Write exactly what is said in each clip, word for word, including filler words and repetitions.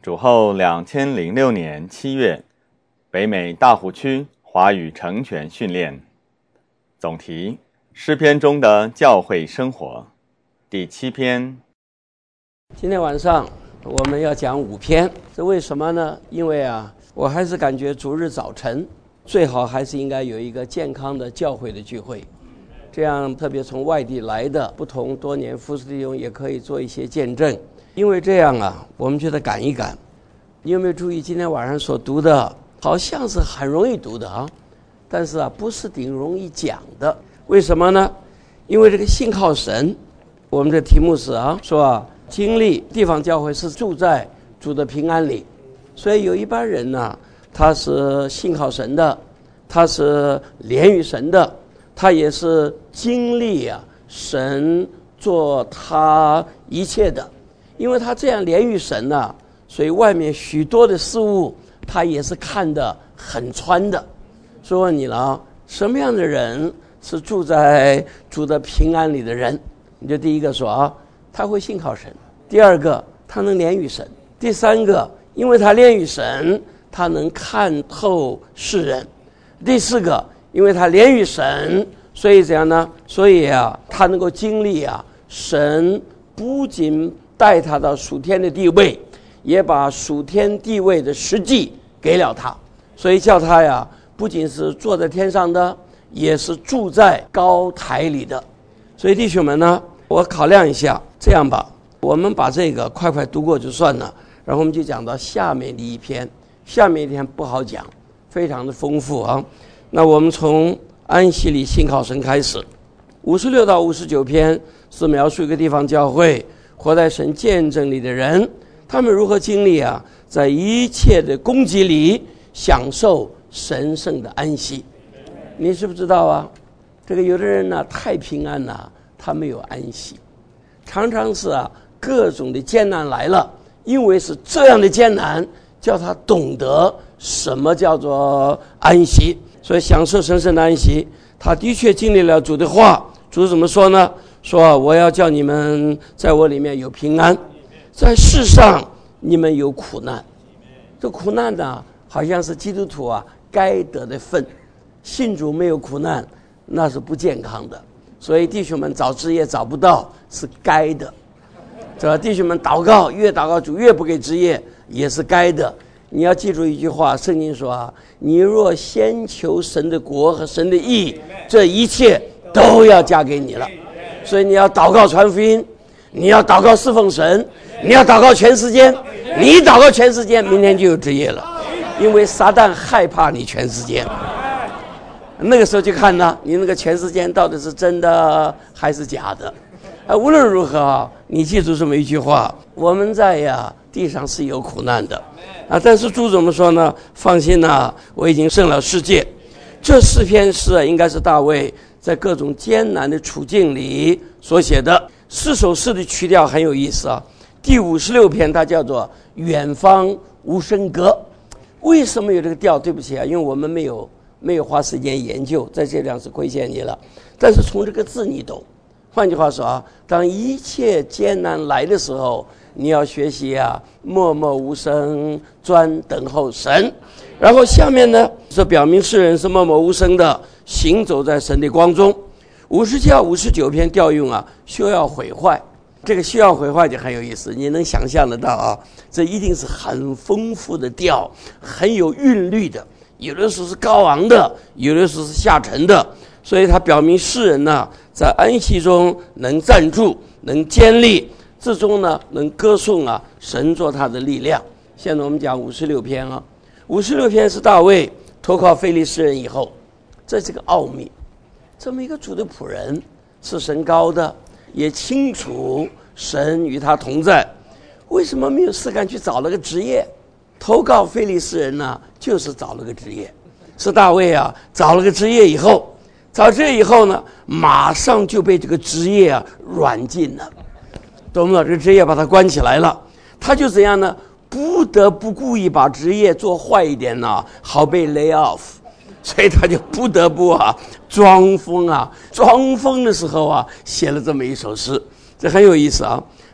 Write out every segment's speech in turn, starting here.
主后两千零六年七月，北美大湖区华语成全训练，总题：诗篇中的教会生活，第七篇。 今天晚上我们要讲五篇，这为什么呢？因为啊，我还是感觉主日早晨最好还是应该有一个健康的教会的聚会，这样特别从外地来的不同多年服侍弟兄也可以做一些见证。因为这样啊，我们觉得赶一赶。你有没有注意今天晚上所读的，好像是很容易读的啊，但是啊，不是挺容易讲的。为什么呢？因为这个信靠神，我们的题目是啊，说啊，经历地方教会是住在主的平安里，所以有一般人呢，他是信靠神的，他是连于神的，他也是经历啊神做他一切的。因为他这样连于神呢、啊，所以外面许多的事物他也是看得很穿的。所以问你了啊，什么样的人是住在主的平安里的人？你就第一个说啊，他会信靠神；第二个，他能连于神；第三个，因为他连于神，他能看透世人；第四个，因为他连于神，所以怎样呢？所以啊，他能够经历啊，神不仅带他到属天的地位，也把属天地位的实际给了他，所以叫他呀，不仅是坐在天上的，也是住在高台里的。所以弟兄们呢，我考量一下，这样吧，我们把这个快快读过就算了，然后我们就讲到下面的一篇。下面一篇不好讲，非常的丰富啊。那我们从安息里信靠神开始，五十六到五十九篇是描述一个地方教会活在神见证里的人，他们如何经历啊，在一切的攻击里享受神圣的安息。你知不知道啊？这个有的人呢太平安了，他没有安息，常常是啊各种的艰难来了，因为是这样的艰难，叫他懂得什么叫做安息，所以享受神圣的安息。他的确经历了主的话，主怎么说呢？说我要叫你们在我里面有平安，在世上你们有苦难。这苦难呢，好像是基督徒啊该得的份，信主没有苦难那是不健康的。所以弟兄们找职业找不到是该的，这吧？弟兄们祷告越祷告主越不给职业也是该的。你要记住一句话，圣经说啊，你若先求神的国和神的义，这一切都要加给你了。所以你要祷告传福音，你要祷告侍奉神，你要祷告全世界，你一祷告全世界，明天就有职业了。因为撒旦害怕你全世界，那个时候就看呢，你那个全世界到底是真的还是假的。啊，无论如何啊，你记住这么一句话：我们在呀地上是有苦难的啊，但是主怎么说呢？放心呐，我已经胜了世界。这四篇诗啊，应该是大卫在各种艰难的处境里所写的。四首诗的曲调很有意思啊。第五十六篇它叫做远方无声歌。为什么有这个调？对不起啊，因为我们没有没有花时间研究，在这样是亏欠你了。但是从这个字你懂。换句话说啊，当一切艰难来的时候，你要学习啊，默默无声，专等候神。然后下面呢，是表明世人是默默无声的，行走在神的光中。五十七到五十九篇调用啊，休要毁坏。这个休要毁坏就很有意思，你能想象得到啊？这一定是很丰富的调，很有韵律的。有的时候是高昂的，有的时候是下沉的，所以它表明世人呢、啊，在安息中能站住，能坚立，至终呢能歌颂啊神做他的力量。现在我们讲五十六篇啊，五十六篇是大卫投靠非利士人以后，这是个奥秘。这么一个主的仆人，是神高的，也清楚神与他同在，为什么没有事干去找了个职业？投靠非利士人呢，就是找了个职业。是大卫啊，找了个职业以后，找职业以后呢，马上就被这个职业啊软禁了，懂吗？这个职业把他关起来了，他就怎样呢？不得不故意把职业做坏一点呢，好被 lay off， 所以他就不得不啊装疯啊，装疯的时候啊写了这么一首诗，这很有意思啊。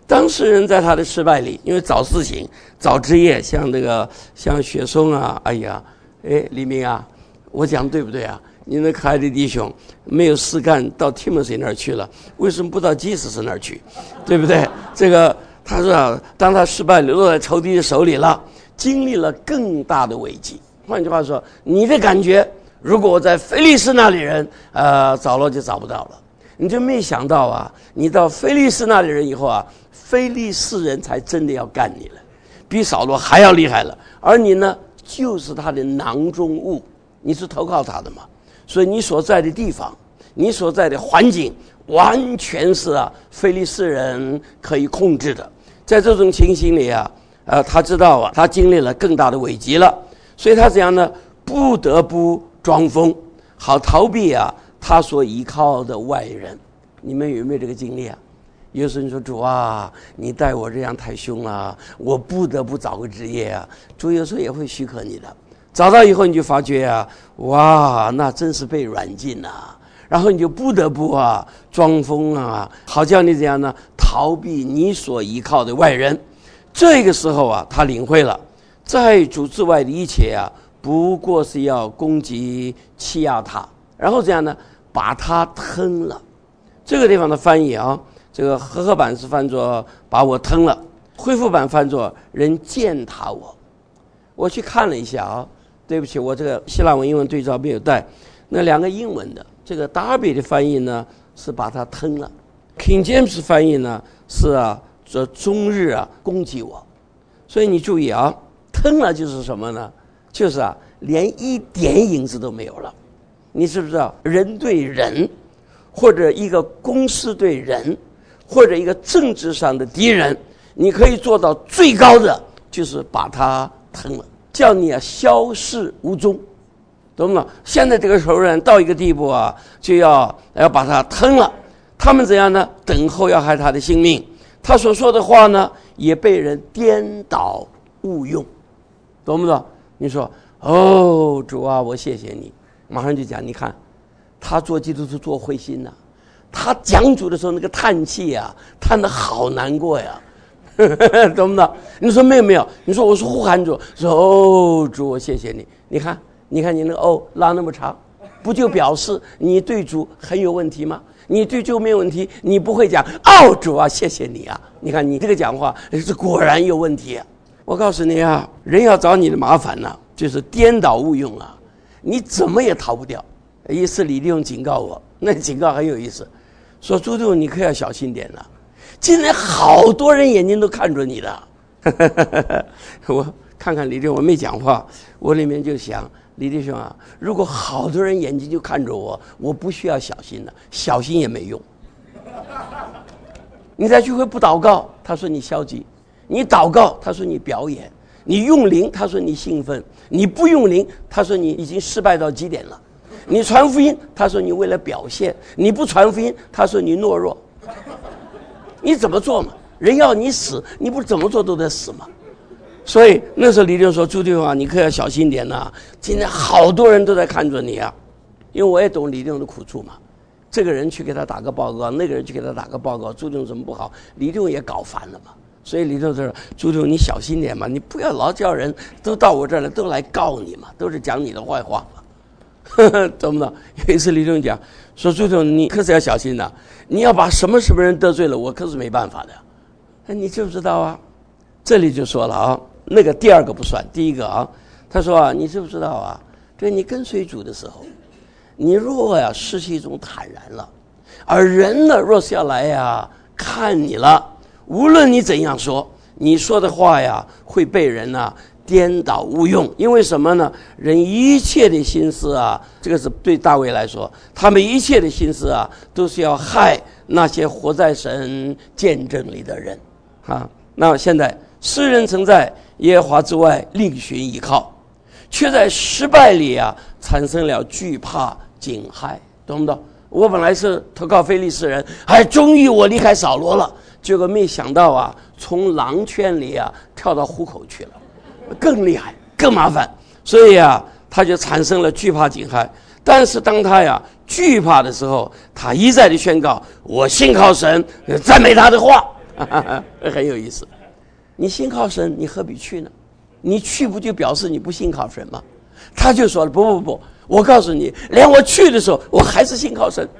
当事人在他的失败里，因为找事情、找职业，像这个像雪松啊，哎呀，哎，李明啊，我讲对不对啊？你那可爱的弟兄没有事干，到 Timothy 那儿去了，为什么不到基斯斯那儿去？对不对？这个他说啊，当他失败落在仇敌的手里了，经历了更大的危机。换句话说，你的感觉，如果我在非利士那里人，呃，找了就找不到了。你就没想到啊，你到非利士那里人以后啊，非利士人才真的要干你了，比扫罗还要厉害了。而你呢，就是他的囊中物，你是投靠他的嘛，所以你所在的地方，你所在的环境，完全是啊，非利士人可以控制的。在这种情形里啊，呃，他知道啊，他经历了更大的危机了，所以他怎样呢？不得不装疯，好逃避啊他所依靠的外人。你们有没有这个经历啊？有时候你说主啊，你待我这样太凶了，我不得不找个职业啊。主有时候也会许可你的，找到以后你就发觉啊，哇，那真是被软禁啊。然后你就不得不啊装疯啊，好叫你怎样呢？逃避你所依靠的外人。这个时候啊，他领会了，在主之外的一切啊，不过是要攻击欺压他，然后这样呢，把他吞了。这个地方的翻译啊，这个和合版是翻作把我吞了，恢复版翻作人践踏我。我去看了一下啊，对不起，我这个希腊文英文对照没有带，那两个英文的，这个达比的翻译呢是把它吞了 ，King James 翻译呢是啊，这终日啊攻击我。所以你注意啊，吞了就是什么呢？就是啊，连一点影子都没有了。你知不知道，人对人，或者一个公司对人，或者一个政治上的敌人，你可以做到最高的就是把它吞了，叫你啊消失无踪，懂吗？现在这个仇人到一个地步啊，就要要把他吞了。他们怎样呢？等候要害他的性命。他所说的话呢，也被人颠倒误用，懂不懂？你说哦，主啊，我谢谢你。马上就讲，你看他做基督徒做灰心呐、啊，他讲主的时候那个叹气啊，叹得好难过呀，懂不懂？你说没有没有？你说我是呼喊主，说哦主，我谢谢你。你看你看你那个哦拉那么长，不就表示你对主很有问题吗？你对主没有问题，你不会讲哦主啊，谢谢你啊。你看你这个讲话是果然有问题啊。我告诉你啊，人要找你的麻烦呢、啊，就是颠倒误用啊。你怎么也逃不掉。一次李弟兄警告我，那警告很有意思，说朱弟兄你可要小心点了，今天好多人眼睛都看着你的。我看看李弟兄，我没讲话，我里面就想，李弟兄啊，如果好多人眼睛就看着我，我不需要小心的，小心也没用。你在聚会不祷告，他说你消极；你祷告，他说你表演。你用灵，他说你兴奋；你不用灵，他说你已经失败到极点了。你传福音，他说你为了表现；你不传福音，他说你懦弱。你怎么做嘛？人要你死，你不怎么做都得死嘛。所以那时候李弟兄说：“朱弟兄啊，你可要小心点呐、啊！今天好多人都在看着你啊。”因为我也懂李弟兄的苦处嘛。这个人去给他打个报告，那个人去给他打个报告，朱弟兄怎么不好？李弟兄也搞烦了嘛。所以李弟兄说：“朱弟兄，你小心点嘛，你不要老叫人都到我这儿来，都来告你嘛，都是讲你的坏话嘛。”呵呵，懂不懂？有一次李弟兄讲说：“朱弟兄，你可是要小心的、啊，你要把什么什么人得罪了，我可是没办法的。”哎，你知不知道啊？这里就说了啊，那个第二个不算，第一个啊，他说啊，你知不知道啊？这你跟随主的时候，你若呀失去一种坦然了，而人呢若是要来呀看你了。无论你怎样说，你说的话呀会被人啊颠倒误用。因为什么呢？人一切的心思啊，这个是对大卫来说，他们一切的心思啊都是要害那些活在神见证里的人啊。那现在诗人曾在耶和华之外另寻依靠，却在失败里啊产生了惧怕惊骇，懂不懂？我本来是投靠非利士人，哎，终于我离开扫罗了。结果没想到啊，从狼圈里啊跳到虎口去了，更厉害，更麻烦。所以啊，他就产生了惧怕惊骇。但是当他呀惧怕的时候，他一再的宣告：“我信靠神，赞美他的话。” 很有意思。你信靠神，你何必去呢？你去不就表示你不信靠神吗？他就说了，不不不，我告诉你，连我去的时候，我还是信靠神。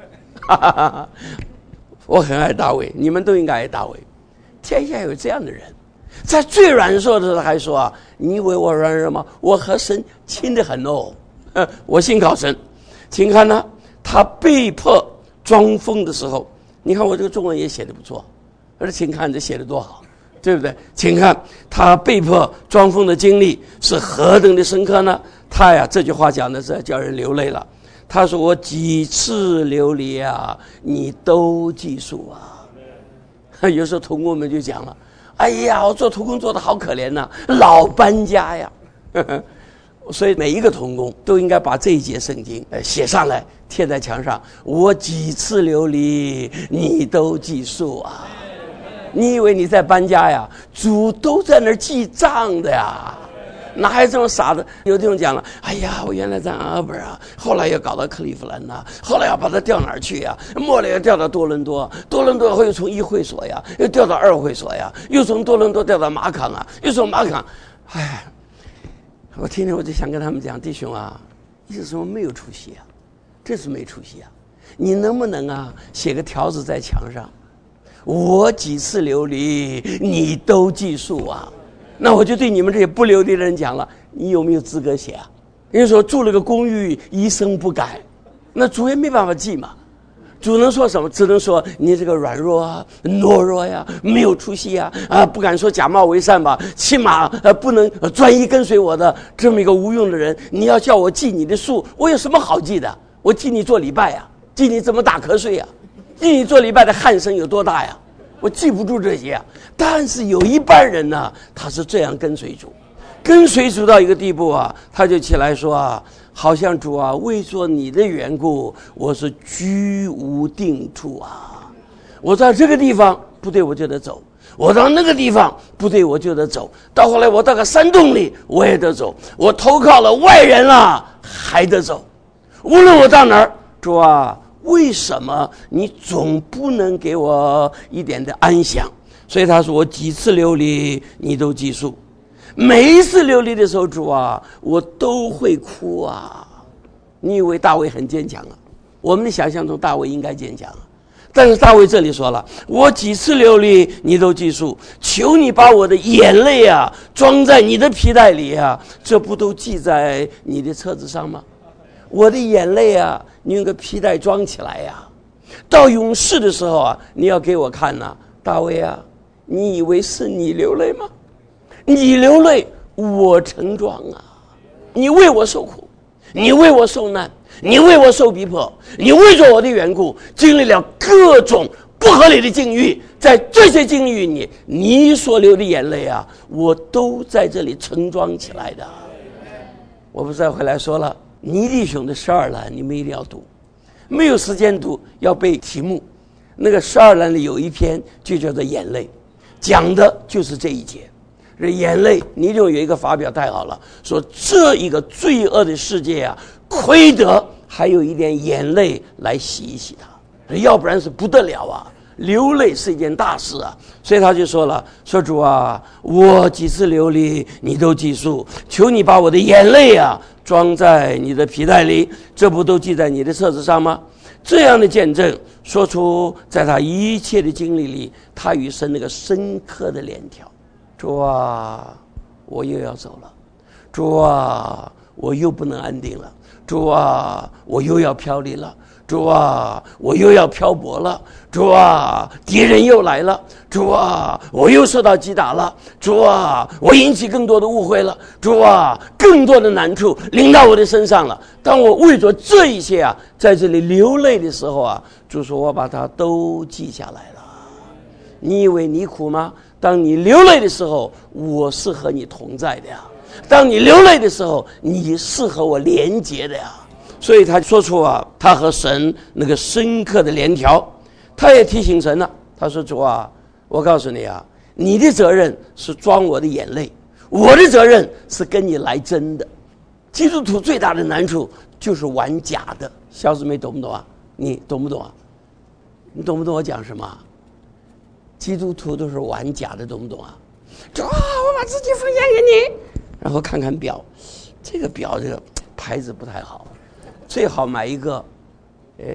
我很爱大卫，你们都应该爱大卫。天下有这样的人，在最软弱的时候还说啊，你以为我软弱吗？我和神亲得很哦，我信靠神。请看呢，他被迫装疯的时候，你看我这个中文也写得不错，而请看这写得多好，对不对？请看他被迫装疯的经历是何等的深刻呢？他呀，这句话讲的是叫人流泪了。他说我几次流离啊，你都记述啊。有时候同工们就讲了，哎呀，我做同工做得好可怜呐、啊，老搬家呀。所以每一个同工都应该把这一节圣经写上来，贴在墙上。我几次流离，你都记述啊。你以为你在搬家呀？主都在那儿记账的呀。哪还有这么傻的？有这种讲了，哎呀，我原来在安阿伯啊，后来又搞到克利夫兰呐，后来要把它调哪儿去呀？末了要调到多伦多，多伦多后又从一会所呀，又调到二会所呀，又从多伦多调到马坎啊，又从马坎，哎，我听听我就想跟他们讲，弟兄啊，你是什么没有出息啊？这是没出息啊！你能不能啊写个条子在墙上？我几次流离，你都记述啊。那我就对你们这些不流离的人讲了，你有没有资格写啊？人家说住了个公寓一生不改，那主也没办法记嘛。主能说什么？只能说你这个软弱啊、懦弱呀、没有出息啊，啊，不敢说假冒为善吧，起码呃不能专一跟随我的这么一个无用的人。你要叫我记你的数，我有什么好记的？我记你做礼拜呀、啊，记你怎么打瞌睡呀、啊，记你做礼拜的鼾声有多大呀？我记不住这些啊。但是有一半人呢，他是这样跟随主，跟随主到一个地步啊，他就起来说啊，好像主啊，为做你的缘故，我是居无定处啊。我在这个地方不对，我就得走；我到那个地方不对，我就得走。到后来我到个山洞里，我也得走。我投靠了外人了，还得走。无论我到哪儿，主啊，为什么你总不能给我一点的安详？所以他说我几次流离你都记述，每一次流离的时候，主啊，我都会哭啊。你以为大卫很坚强啊？我们的想象中大卫应该坚强啊，但是大卫这里说了，我几次流离你都记述，求你把我的眼泪啊装在你的皮带里啊，这不都记在你的册子上吗？我的眼泪啊，你用个皮带装起来呀、啊。到永世的时候啊，你要给我看呐、啊，大卫啊，你以为是你流泪吗？你流泪，我成装啊！你为我受苦，你为我受难，你为我受逼迫，你为着我的缘故，经历了各种不合理的境遇，在这些境遇里，你所流的眼泪啊，我都在这里盛装起来的。我不再回来说了，倪弟兄的十二栏你们一定要读，没有时间读要背题目。那个十二栏里有一篇就叫做眼泪，讲的就是这一节。这眼泪，倪弟兄有一个发表太好了，说这一个罪恶的世界啊，亏得还有一点眼泪来洗一洗它，要不然是不得了啊。流泪是一件大事啊，所以他就说了，说主啊，我几次流离你都记述，求你把我的眼泪啊装在你的皮带里，这不都记在你的册子上吗？这样的见证说出在他一切的经历里，他与神那个深刻的联调。主啊，我又要走了，主啊，我又不能安定了，主啊，我又要飘离了，主啊，我又要漂泊了，主啊，敌人又来了，主啊，我又受到击打了，主啊，我引起更多的误会了，主啊，更多的难处临到我的身上了。当我为着这一切啊，在这里流泪的时候啊，主说我把它都记下来了。你以为你苦吗？当你流泪的时候，我是和你同在的呀。当你流泪的时候，你是和我连结的呀。所以他说出啊，他和神那个深刻的联调。他也提醒神了、啊，他说主啊，我告诉你啊，你的责任是装我的眼泪，我的责任是跟你来真的。基督徒最大的难处就是玩假的。小姊妹懂不懂啊？你懂不懂啊？你懂不懂我讲什么？ 基督徒都是玩假的，懂不懂啊？就啊，我把自己奉献给你，然后看看表，这个表这个牌子不太好，最好买一个，哎，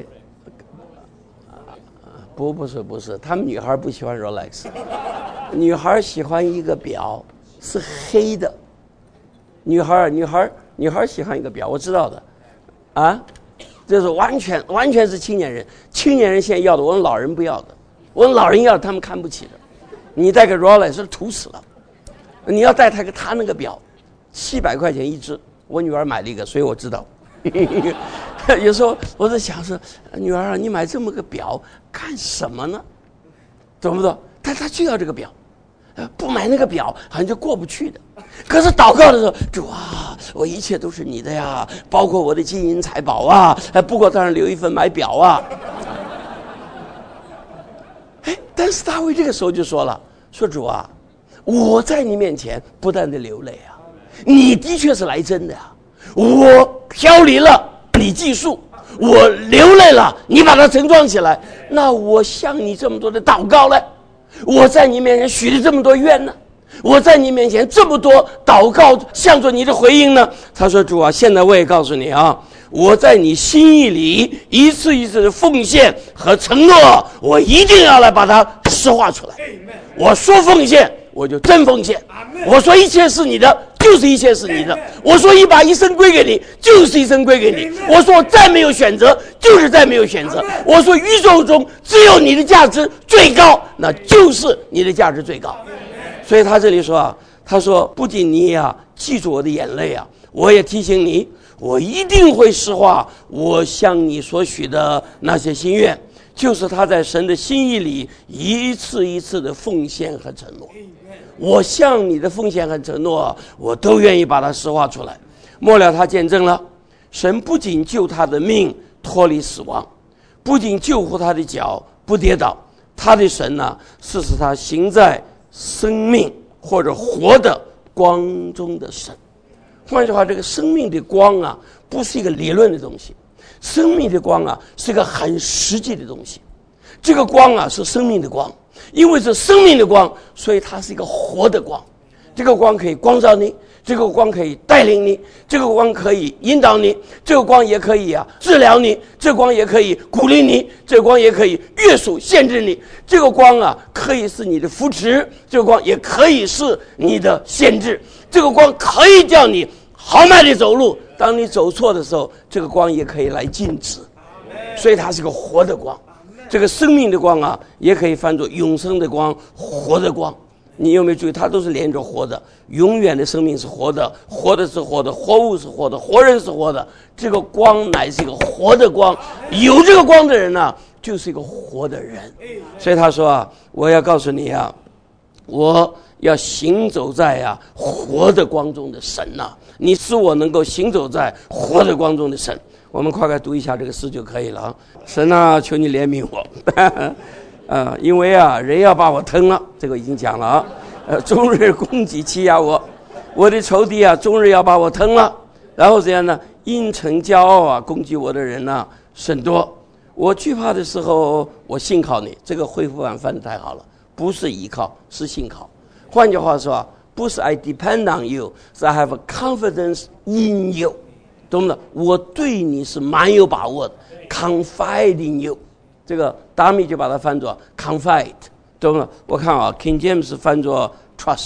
不不是不是，他们女孩不喜欢 Rolex， 女孩喜欢一个表是黑的，女孩女孩女孩喜欢一个表，我知道的，啊，这是完全完全是青年人，青年人现在要的，我们老人不要的，我们老人要的他们看不起的。你戴个 Rolex 是土死了，你要戴他个他那个表，七百块钱一只，我女儿买了一个，所以我知道。有时候我在想说，女儿啊，你买这么个表干什么呢？懂不懂？但她就要这个表，不买那个表好像就过不去的。可是祷告的时候，主啊，我一切都是你的呀，包括我的金银财宝啊，不过当然留一份买表啊。哎，但是大卫这个时候就说了，说主啊，我在你面前不断的流泪啊，你的确是来真的呀、啊，我飘离了，你记述，我流泪了，你把它盛装起来，那我向你这么多的祷告了，我在你面前许了这么多愿呢，我在你面前这么多祷告向着你的回应呢。他说主啊，现在我也告诉你啊，我在你心意里一次一次的奉献和承诺，我一定要来把它实化出来。我说奉献，我就真奉献；我说一切是你的，就是一切是你的；我说一把一生归给你，就是一生归给你；我说再没有选择，就是再没有选择；我说宇宙中只有你的价值最高，那就是你的价值最高。所以他这里说啊，他说不仅你呀记住我的眼泪啊，我也提醒你，我一定会实化我向你所许的那些心愿，就是他在神的心意里一次一次的奉献和承诺。我向你的奉献和承诺，我都愿意把它实化出来。末了他见证了，神不仅救他的命脱离死亡，不仅救护他的脚不跌倒，他的神呢，是使他行在生命或者活的光中的神。换句话，这个生命的光啊，不是一个理论的东西，生命的光啊，是一个很实际的东西。这个光啊，是生命的光，因为是生命的光，所以它是一个活的光。这个光可以光照你，这个光可以带领你，这个光可以引导你，这个光也可以啊治疗你，这个光也可以鼓励你，这个光也可以约束限制你，这个光啊可以是你的扶持，这个光也可以是你的限制，这个光可以叫你豪迈地走路，当你走错的时候，这个光也可以来禁止。所以它是个活的光，这个生命的光啊，也可以翻作永生的光，活的光。你有没有注意，它都是连着活的，永远的生命是活的，活的是活的，活物是活的，活人是活的。这个光乃是一个活的光，有这个光的人呢、啊，就是一个活的人。所以他说啊，我要告诉你啊，我要行走在啊活的光中的神呐、啊，你使我能够行走在活的光中的神。我们快快读一下这个诗就可以了啊。神啊，求你怜悯我。呃，因为啊，人要把我吞了，这个已经讲了啊。呃，终日攻击欺压我，我的仇敌啊，终日要把我吞了。然后怎样呢？因逞骄傲啊，攻击我的人呢、啊、甚多。我惧怕的时候，我信靠你。这个恢复版翻得太好了，不是依靠，是信靠。换句话说，不是 I depend on you， 是 I have a confidence in you， 懂不懂？我对你是蛮有把握的 ，confide in you。这个达米就把它翻作 confide， 懂不懂？我看啊 ，King James 翻作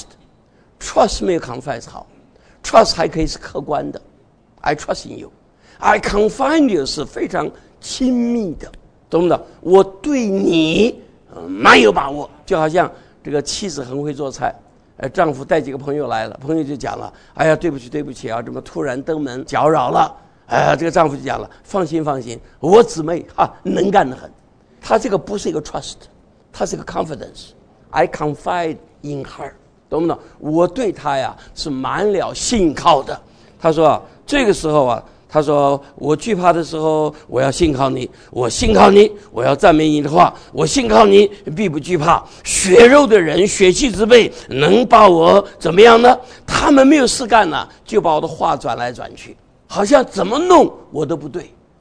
trust，trust 没有 confide 好 ，trust 还可以是客观的 ，I trust in you，I confide in you 是非常亲密的，懂不懂？我对你、呃、蛮有把握，就好像这个妻子很会做菜，呃，丈夫带几个朋友来了，朋友就讲了，哎呀，对不起对不起啊，这么突然登门搅扰了，哎呀，这个丈夫就讲了，放心放心，我姊妹哈能干得很。他这个不是一个 trust， 他是一个 confidence。I confide in her， 懂不懂？我对他呀是满了信靠的。他说啊，这个时候啊，他说我惧怕的时候，我要信靠你，我信靠你，我要赞美你的话，我信靠你，必不惧怕。血肉的人，血气之辈，能把我怎么样呢？他们没有事干呢，就把我的话转来转去，好像怎么弄我都不对。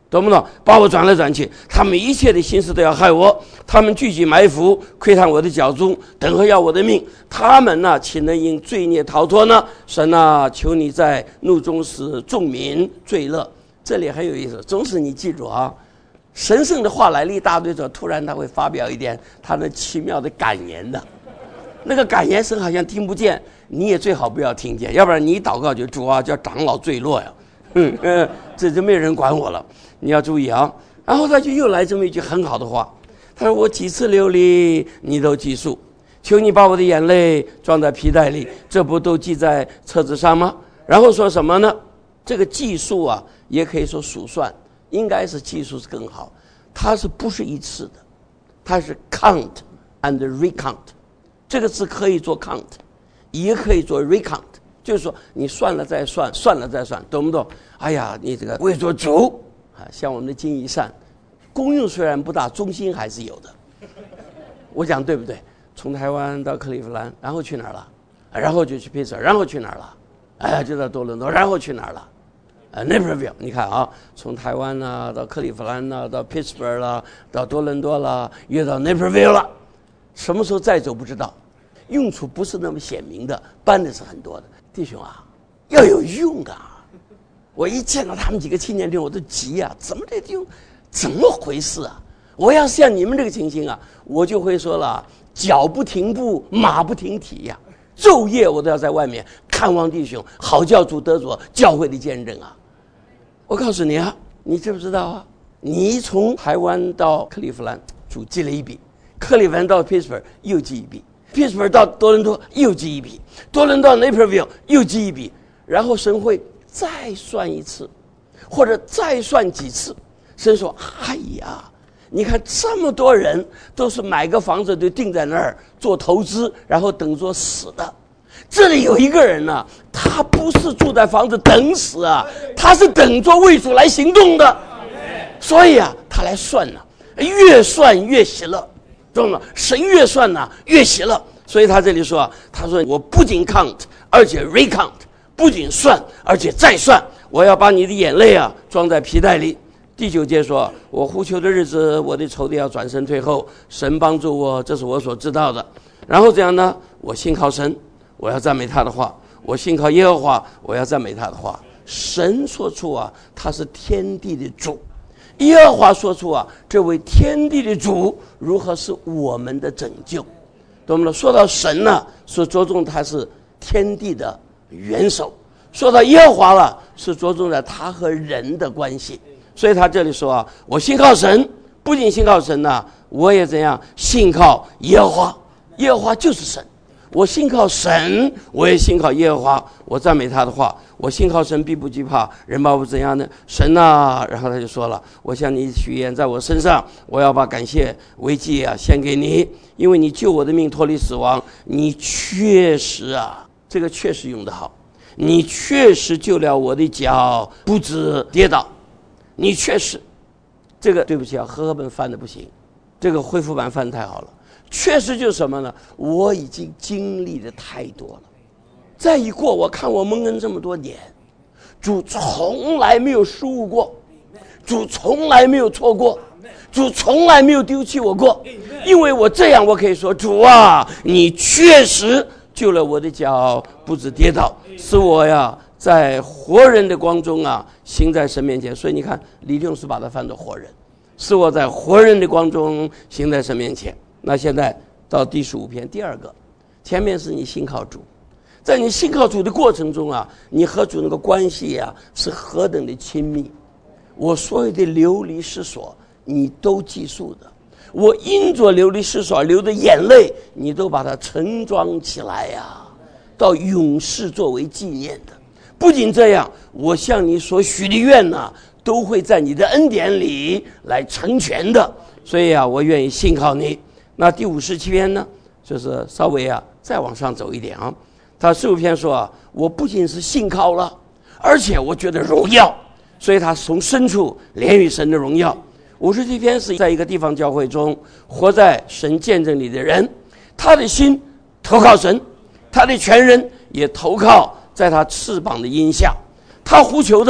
懂不懂？把我转来转去，他们一切的心思都要害我，他们聚集埋伏，窥探我的脚踪，等候要我的命。他们呢，岂能因罪孽逃脱呢？神啊，求你在怒中使众民罪乐。这里很有意思，总是你记住啊，神圣的话来了一大堆之后，突然他会发表一点他那奇妙的感言的，那个感言神好像听不见，你也最好不要听见，要不然你一祷告就主啊，叫长老坠落呀，嗯嗯，这就没人管我了。你要注意啊。然后他就又来这么一句很好的话，他说我几次流离你都记述，求你把我的眼泪装在皮带里，这不都记在册子上吗？然后说什么呢？这个记述啊，也可以说数算，应该是记述是更好，它是不是一次的，它是 count and recount。 这个字可以做 count 也可以做 recount， 就是说你算了再算，算了再算，懂不懂？哎呀，你这个为做主啊，像我们的金一善，功用虽然不大，中心还是有的。我讲对不对？从台湾到克利夫兰，然后去哪儿了？然后就去pittsburgh，然后去哪儿了？哎，就到多伦多，然后去哪儿了？呃 Naperville， 你看啊，从台湾呢到克利夫兰呢，到 pittsburgh 了，到多伦多了，又到 Naperville 了。什么时候再走不知道，用处不是那么显明的，搬的是很多的。弟兄啊，要有用啊！我一见到他们几个青年弟兄，我都急啊！怎么这弟兄怎么回事啊？我要是像你们这个情形啊，我就会说了，脚不停步，马不停蹄呀、啊，昼夜我都要在外面看望弟兄，好叫主得着教会的见证啊！我告诉你啊，你知不知道啊？你从台湾到克利夫兰，主记了一笔；克利夫兰到 Pittsburgh 又记一笔。Pittsburgh 到多伦多又记一笔，多伦多到 Naperville 又记一笔，然后神会再算一次，或者再算几次。神说：“哎呀，你看这么多人都是买个房子就定在那儿做投资，然后等着死的。这里有一个人呢、啊，他不是住在房子等死啊，他是等着为主来行动的。所以啊，他来算呢、啊，越算越喜乐。”懂了，神越算呢、啊、越喜乐，所以他这里说，他说我不仅 count， 而且 recount， 不仅算，而且再算，我要把你的眼泪啊装在皮带里。第九节说，我呼求的日子，我的仇敌要转身退后，神帮助我，这是我所知道的。然后这样呢，我信靠神，我要赞美他的话；我信靠耶和华，我要赞美他的话。神说出啊，他是天地的主。耶和华说出啊，这位天地的主如何是我们的拯救，懂吗？说到神呢，是着重他是天地的元首；说到耶和华了，是着重在他和人的关系。所以他这里说啊，我信靠神，不仅信靠神呢、啊，我也怎样信靠耶和华。耶和华就是神，我信靠神，我也信靠耶和华，我赞美他的话。我信靠神，必不惧怕，人把我怎样呢？神啊！然后他就说了：“我向你许愿，在我身上，我要把感谢为祭啊献给你，因为你救我的命脱离死亡。你确实啊，这个确实用得好，你确实救了我的脚，不致跌倒。你确实，这个对不起啊，和合本翻的不行，这个恢复版翻的太好了。确实就是什么呢？我已经经历的太多了。”再一过，我看我蒙恩这么多年，主从来没有失误过，主从来没有错过，主从来没有丢弃我过。因为我这样，我可以说：主啊，你确实救了我的脚，不致跌倒，使我呀在活人的光中啊行在神面前。所以你看，李定是把它翻作活人，使我在活人的光中行在神面前。那现在到第十五篇第二个，前面是你信靠主。在你信靠主的过程中啊，你和主那个关系啊是何等的亲密。我所有的流离失所你都记述的，我因着流离失所流的眼泪你都把它盛装起来呀、啊，到永世作为纪念的。不仅这样，我向你所许的愿呢、啊、都会在你的恩典里来成全的。所以啊，我愿意信靠你。那第五十七篇呢，就是稍微啊再往上走一点啊。他十五篇说啊，我不仅是信靠了，而且我觉得荣耀，所以他从深处怜悯神的荣耀。五十七篇是在一个地方教会中活在神见证里的人，他的心投靠神，他的全人也投靠在他翅膀的荫下。他呼求的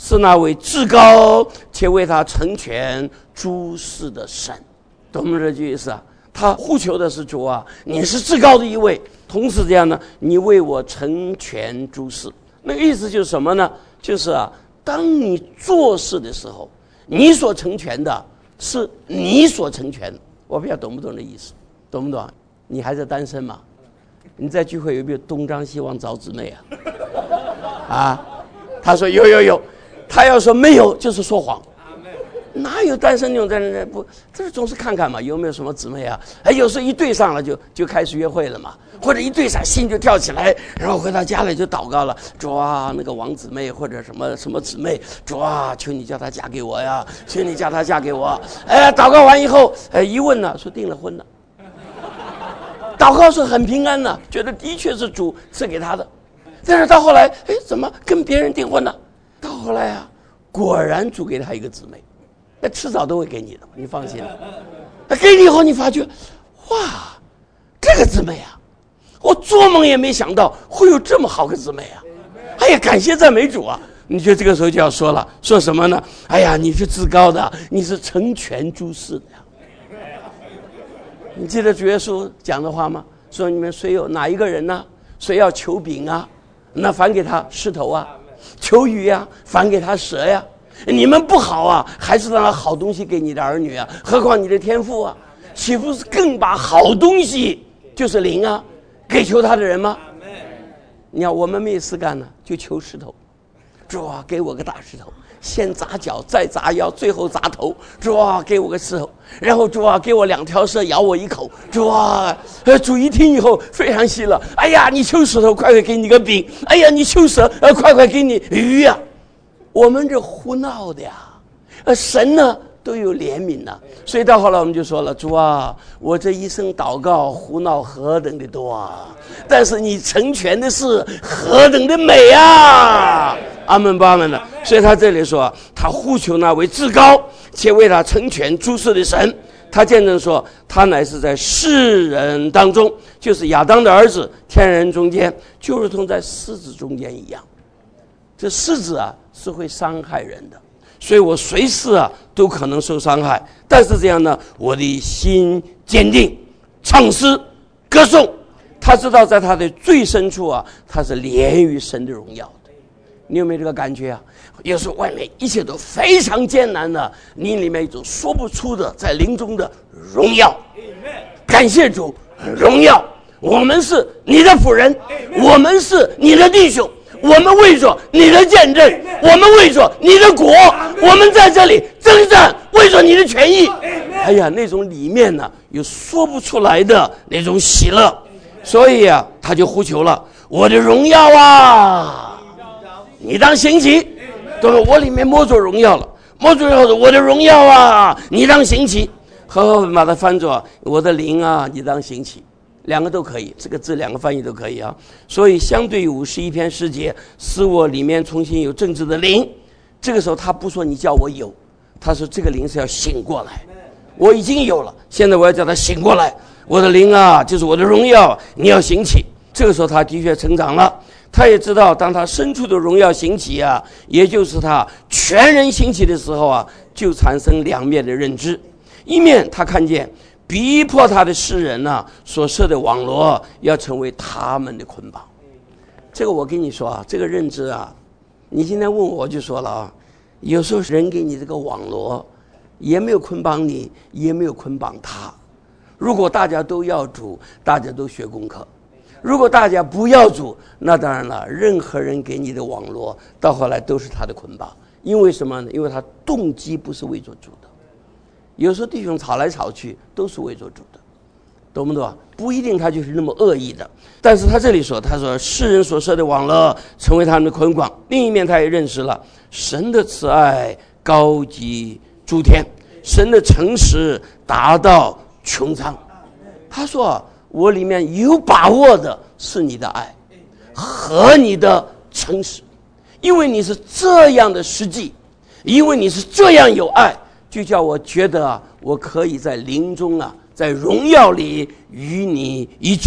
是那位至高且为他成全诸事的神。懂不懂这句意思啊？他呼求的是主啊，你是至高的一位，同时这样呢，你为我成全诸事。那个意思就是什么呢？就是啊，当你做事的时候，你所成全的是你所成全的。我不知道懂不懂这意思？懂不懂？你还是单身吗？你在聚会有没有东张西望找姊妹啊？啊，他说有有有，他要说没有就是说谎。哪有单身那种在那不？这总是看看嘛，有没有什么姊妹啊？哎，有时候一对上了就就开始约会了嘛，或者一对上心就跳起来，然后回到家里就祷告了，主啊，那个王姊妹或者什么什么姊妹，主啊，求你叫她嫁给我呀，求你叫她嫁给我。哎，祷告完以后，哎，一问呢，说订了婚了。祷告是很平安的，觉得的确是主赐给他的，但是到后来，哎，怎么跟别人订婚了？到后来啊，果然主给他一个姊妹。那迟早都会给你的，你放心。那给你以后，你发觉，哇，这个姊妹啊，我做梦也没想到会有这么好个姊妹啊！哎呀，感谢赞美主啊！你觉得这个时候就要说了，说什么呢？哎呀，你是至高的，你是成全诸事的呀。你记得主耶稣讲的话吗？说你们谁有哪一个人呢？谁要求饼啊，那反给他石头啊；求鱼呀、啊，反给他蛇呀、啊。你们不好啊，还是让好东西给你的儿女啊？何况你的天父啊，岂不是更把好东西，就是灵啊，给求他的人吗？你看我们没事干呢，就求石头，主啊，给我个大石头，先砸脚，再砸腰，最后砸头。主啊，给我个石头，然后主啊，给我两条蛇咬我一口。主啊，呃，主一听以后非常喜乐。哎呀，你求石头，快快给你个饼。哎呀，你求蛇，呃，快快给你鱼呀、啊。我们这胡闹的呀，呃，神呢都有怜悯呢，所以到后来我们就说了，主啊，我这一生祷告胡闹何等的多啊，但是你成全的是何等的美啊！阿门不阿门的。所以他这里说，他呼求那位至高且为他成全诸事的神，他见证说，他乃是在世人当中，就是亚当的儿子，天人中间，就如同在狮子中间一样。这狮子啊是会伤害人的，所以我随时啊都可能受伤害。但是这样呢，我的心坚定，唱诗歌颂。他知道在他的最深处啊，他是连于神的荣耀的。你有没有这个感觉啊？有时候外面一切都非常艰难的，你里面一种说不出的在灵中的荣耀。感谢主，荣耀！我们是你的仆人，我们是你的弟兄。我们为着你的见证，我们为着你的国，我们在这里征战，为着你的权益。哎呀，那种里面呢有说不出来的那种喜乐，所以啊，他就呼求了：我的荣耀啊，你当兴起。对吧？我里面摸着荣耀了，摸着以后，我的荣耀啊，你当兴起。和合把它翻作我的灵啊，你当兴起。两个都可以，这个字两个翻译都可以啊。所以相对于五十一篇诗节，使我里面重新有政治的灵。这个时候他不说你叫我有，他说这个灵是要醒过来，我已经有了，现在我要叫他醒过来。我的灵啊，就是我的荣耀，你要兴起。这个时候他的确成长了，他也知道当他深处的荣耀兴起啊，也就是他全人兴起的时候啊，就产生两面的认知。一面他看见逼迫他的世人呢、啊、所设的网罗要成为他们的捆绑。这个我跟你说啊，这个认知啊，你今天问我就说了啊，有时候人给你这个网罗也没有捆绑你，也没有捆绑他。如果大家都要主，大家都学功课；如果大家不要主，那当然了，任何人给你的网罗到后来都是他的捆绑。因为什么呢？因为他动机不是为着主的。有时候弟兄吵来吵去都是为着主的，懂不懂？不一定他就是那么恶意的。但是他这里说，他说世人所设的网络成为他们的捆绑。另一面他也认识了神的慈爱高及诸天，神的诚实达到穹苍。他说我里面有把握的是你的爱和你的诚实，因为你是这样的实际，因为你是这样有爱，就叫我觉得啊，我可以在灵中啊，在荣耀里与你一致。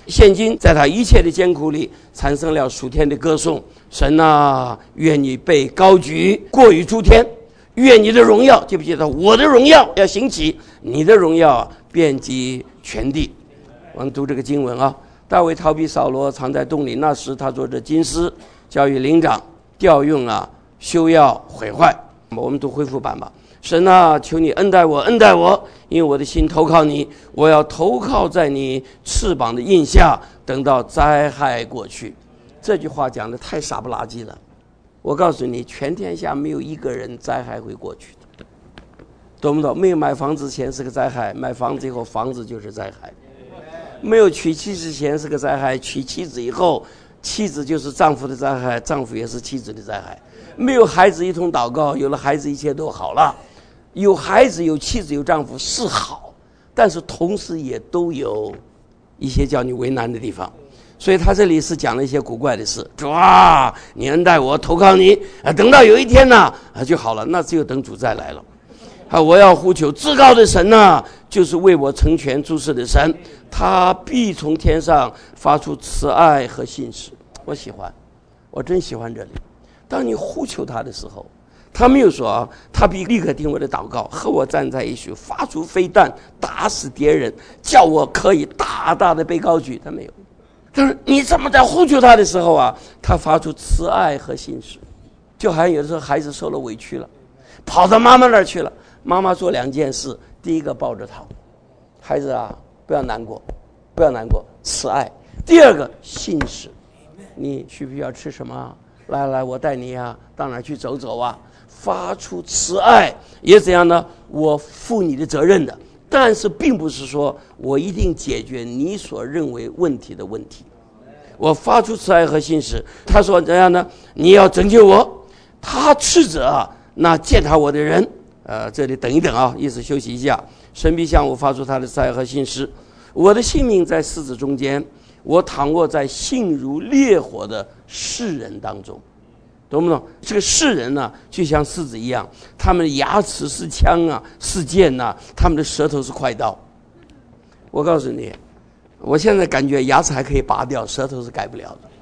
现今在他一切的艰苦里产生了属天的歌颂。神啊，愿你被高举过于诸天，愿你的荣耀，记不记得我的荣耀要兴起，你的荣耀遍及全地。我们读这个经文啊，大卫逃避扫罗，藏在洞里，那时他做着金丝，交与灵长调用啊，休要毁坏。我们读恢复版吧。神啊，求你恩待我，恩待我，因为我的心投靠你，我要投靠在你翅膀的印下，等到灾害过去。这句话讲的太傻不拉几了。我告诉你，全天下没有一个人灾害会过去的，懂不懂？没有买房子前是个灾害，买房子以后房子就是灾害；没有娶妻之前是个灾害，娶妻子以后妻子就是丈夫的灾害，丈夫也是妻子的灾害；没有孩子一同祷告，有了孩子一切都好了。有孩子有妻子有丈夫是好，但是同时也都有一些叫你为难的地方。所以他这里是讲了一些古怪的事，主啊，你恩待我，投靠你，啊，等到有一天呢，啊就好了，那只有等主再来了。啊，我要呼求至高的神呢、啊，就是为我成全诸事的神，他必从天上发出慈爱和信实。我喜欢，我真喜欢这里。当你呼求他的时候，他没有说啊，他必立刻听我的祷告，和我站在一起，发出飞弹，打死敌人，叫我可以大大的被高举。他没有。但是你怎么在呼求他的时候啊，他发出慈爱和信实。就好像有的时候孩子受了委屈了，跑到妈妈那儿去了，妈妈做两件事，第一个抱着他，孩子啊，不要难过，不要难过，慈爱。第二个信实，你需不需要吃什么？来来，我带你啊，到哪儿去走走啊？发出慈爱，也怎样呢？我负你的责任的，但是并不是说我一定解决你所认为问题的问题。我发出慈爱和信实。他说怎样呢？你要拯救我。他斥责啊，那践踏我的人。呃，这里等一等啊，意思休息一下。神必向我发出他的慈爱和信实。我的性命在狮子中间，我躺卧在性如烈火的世人当中。懂不懂？这个世人呢、啊，就像狮子一样，他们的牙齿是枪啊，是剑呐、啊，他们的舌头是快刀。我告诉你，我现在感觉牙齿还可以拔掉，舌头是改不了的。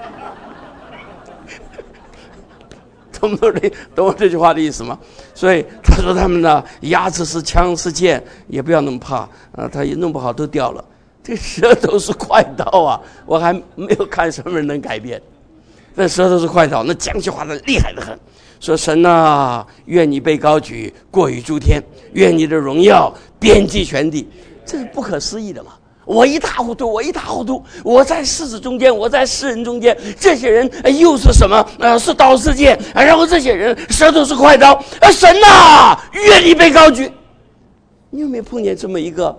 懂不懂？懂我这句话的意思吗？所以他说他们的牙齿是枪是剑，也不要那么怕啊，他一弄不好都掉了。这舌头是快刀啊，我还没有看什么人能改变。那舌头是快刀，那讲起话来厉害得很。说神啊，愿你被高举过于诸天，愿你的荣耀遍及全地。这是不可思议的嘛！我一塌糊涂，我一塌糊涂，我在狮子中间，我在世人中间，这些人、呃、又是什么？呃，是刀是剑、呃，然后这些人舌头是快刀。呃，神啊，愿你被高举。你有没有碰见这么一个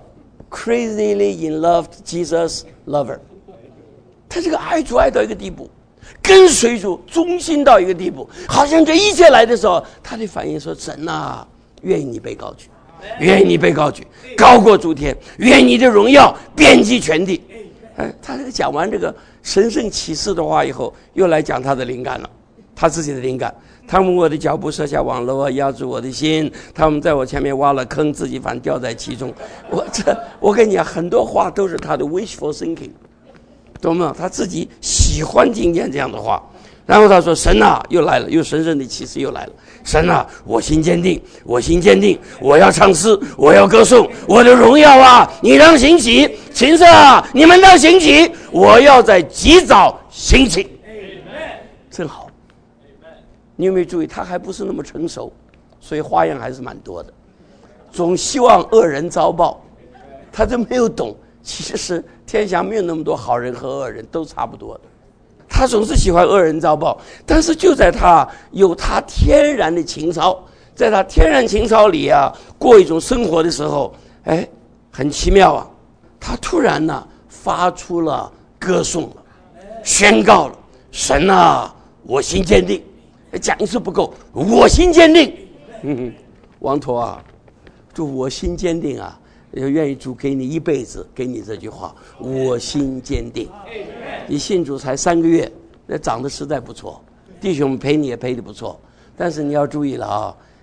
crazily in love Jesus lover？ 他这个爱主爱到一个地步，跟随主忠心到一个地步，好像这一切来的时候，他的反应说：神啊，愿意你被高举，愿意你被高举，高过诸天，愿你的荣耀遍及全地。哎，他这个讲完这个神圣启示的话以后，又来讲他的灵感了，他自己的灵感。他们我的脚步设下网络，压住我的心，他们在我前面挖了坑，自己反掉在其中。我这我跟你讲，很多话都是他的 wishful thinking， 懂吗？他自己喜欢听见这样的话。然后他说：神啊，又来了，又神圣的启示又来了。神啊，我心坚定，我心坚定，我要唱诗，我要歌颂，我的荣耀啊，你当兴起，琴瑟啊，你们当兴起，我要在极早兴起。真好。你有没有注意，他还不是那么成熟，所以花样还是蛮多的，总希望恶人遭报。他都没有懂，其实天下没有那么多好人和恶人，都差不多的。他总是喜欢恶人遭报，但是就在他有他天然的情操，在他天然情操里啊，过一种生活的时候，哎，很奇妙啊，他突然呢发出了歌颂了，宣告了：神啊，我心坚定。讲一次不够，我心坚定。嗯，王陀啊，祝我心坚定啊！愿意主给你一辈子，给你这句话，我心坚定。你信主才三个月，那长得实在不错，弟兄陪你也陪得不错。但是你要注意了啊，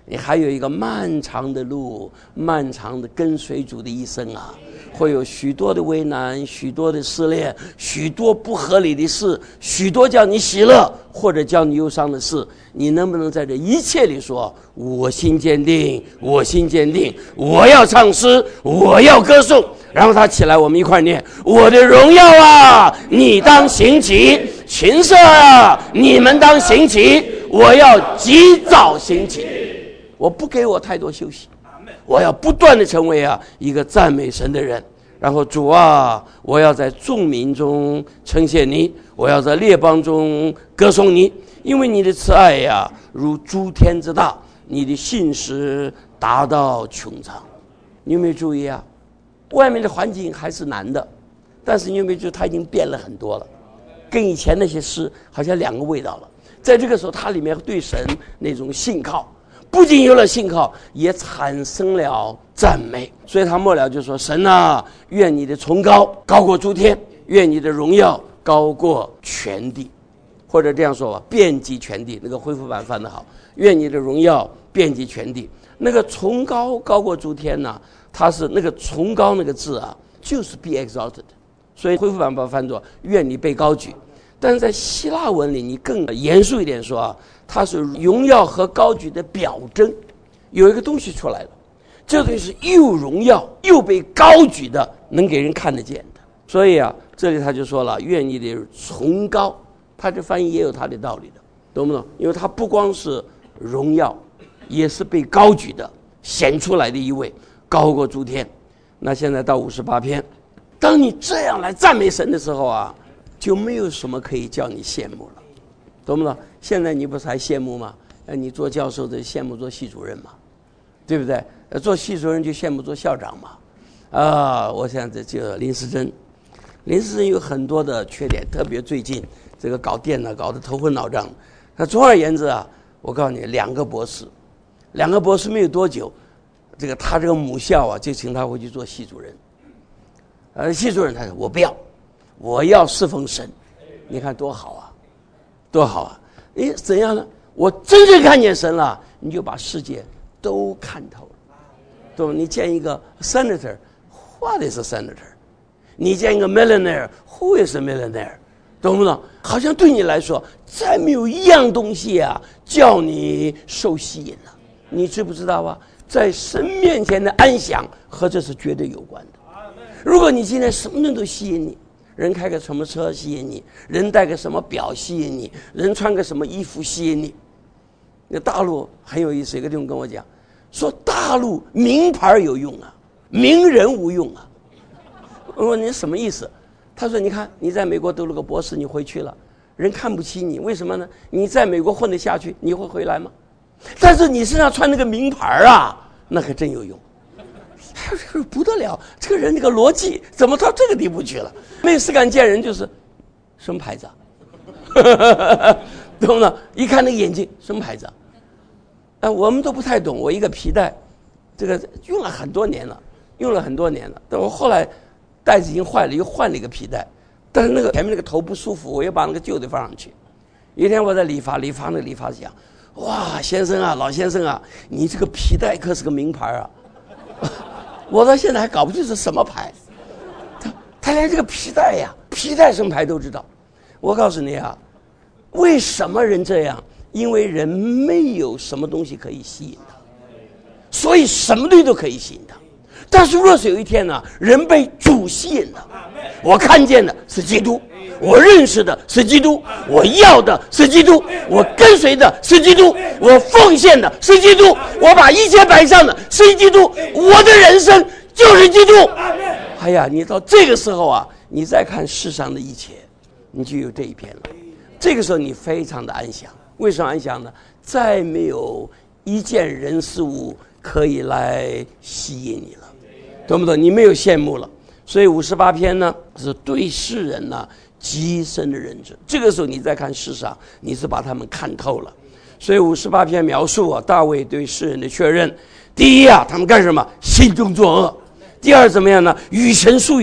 你还有一个漫长的路，漫长的跟随主的一生啊，会有许多的为难，许多的试炼，许多不合理的事，许多叫你喜乐或者叫你忧伤的事。你能不能在这一切里说，我心坚定，我心坚定，我要唱诗，我要歌颂。然后他起来，我们一块念，我的荣耀啊，你当行起，群色啊，你们当行起，我要及早行起。我不给我太多休息，我要不断的成为啊一个赞美神的人。然后主啊，我要在众民中称谢你，我要在列邦中歌颂你，因为你的慈爱呀、啊、如诸天之大，你的信实达到穹苍。你有没有注意啊？外面的环境还是难的，但是你有没有觉得它已经变了很多了，跟以前那些诗好像两个味道了。在这个时候，它里面对神那种信靠，不仅有了信靠，也产生了赞美。所以他末了就说，神啊，愿你的崇高高过诸天，愿你的荣耀高过全地。或者这样说吧，遍及全地，那个恢复版翻得好，愿你的荣耀遍及全地。那个崇高高过诸天呢，它是那个崇高那个字啊，就是 be exalted， 所以恢复版把它翻作愿你被高举。但是在希腊文里，你更严肃一点说啊，它是荣耀和高举的表征，有一个东西出来了，这个东西是又荣耀又被高举的，能给人看得见的。所以啊，这里他就说了，愿你的崇高，他这翻译也有他的道理的，懂不懂？因为他不光是荣耀，也是被高举的，显出来的一位，高过诸天。那现在到五十八篇，当你这样来赞美神的时候啊，就没有什么可以叫你羡慕了，懂不懂？现在你不是还羡慕吗？你做教授的羡慕做系主任嘛，对不对？做系主任就羡慕做校长嘛。啊，我想这就林思珍，林思珍有很多的缺点，特别最近这个搞电脑搞得头昏脑胀。那总而言之啊，我告诉你，两个博士，两个博士没有多久，这个他这个母校啊就请他回去做系主任。呃，系主任他说我不要，我要侍奉神。你看多好啊，多好啊！诶，怎样呢？我真正看见神了，你就把世界都看透了，对吧？你见一个 senator，what is a senator？ 你见一个 millionaire，who is a millionaire？ 懂不懂？好像对你来说，再没有一样东西啊，叫你受吸引了。你知不知道啊？在神面前的安详和这是绝对有关的。如果你今天什么人都吸引你，人开个什么车吸引你，人戴个什么表吸引你，人穿个什么衣服吸引你。那大陆很有意思，一个弟兄跟我讲，说大陆名牌有用啊，名人无用啊。我说你什么意思？他说你看你在美国读了个博士，你回去了，人看不起你，为什么呢？你在美国混得下去，你会回来吗？但是你身上穿那个名牌啊，那可真有用。不得了，这个人这个逻辑怎么到这个地步去了？没事干见人就是什么牌子啊？懂吗？一看那个眼镜什么牌子啊？哎，我们都不太懂。我一个皮带，这个用了很多年了，用了很多年了。但我后来带子已经坏了，又换了一个皮带，但是那个前面那个头不舒服，我又把那个旧的放上去。有一天我在理发，理发那个理发师讲：“哇，先生啊，老先生啊，你这个皮带可是个名牌啊！”我到现在还搞不清是什么牌，他他连这个皮带呀，皮带什么牌都知道。我告诉你啊，为什么人这样？因为人没有什么东西可以吸引他，所以什么东西都可以吸引他。但是若是有一天呢，人被主吸引了，我看见的是基督，我认识的是基督，我要的是基督，我跟随的是基督，我奉献的是基督，我把一切摆上的是基督，我的人生就是基督。哎呀，你到这个时候啊，你再看世上的一切，你就有这一片了。这个时候你非常的安详。为什么安详呢？再没有一件人事物可以来吸引你了，懂不懂？你没有羡慕了。所以五十八篇呢，是对世人呢极深的认知。这个时候你再看世上，你是把他们看透了。所以五十八篇描述啊，大卫对世人的确认。第一啊，他们干什么？心中作恶。第二怎么样呢？与神疏远。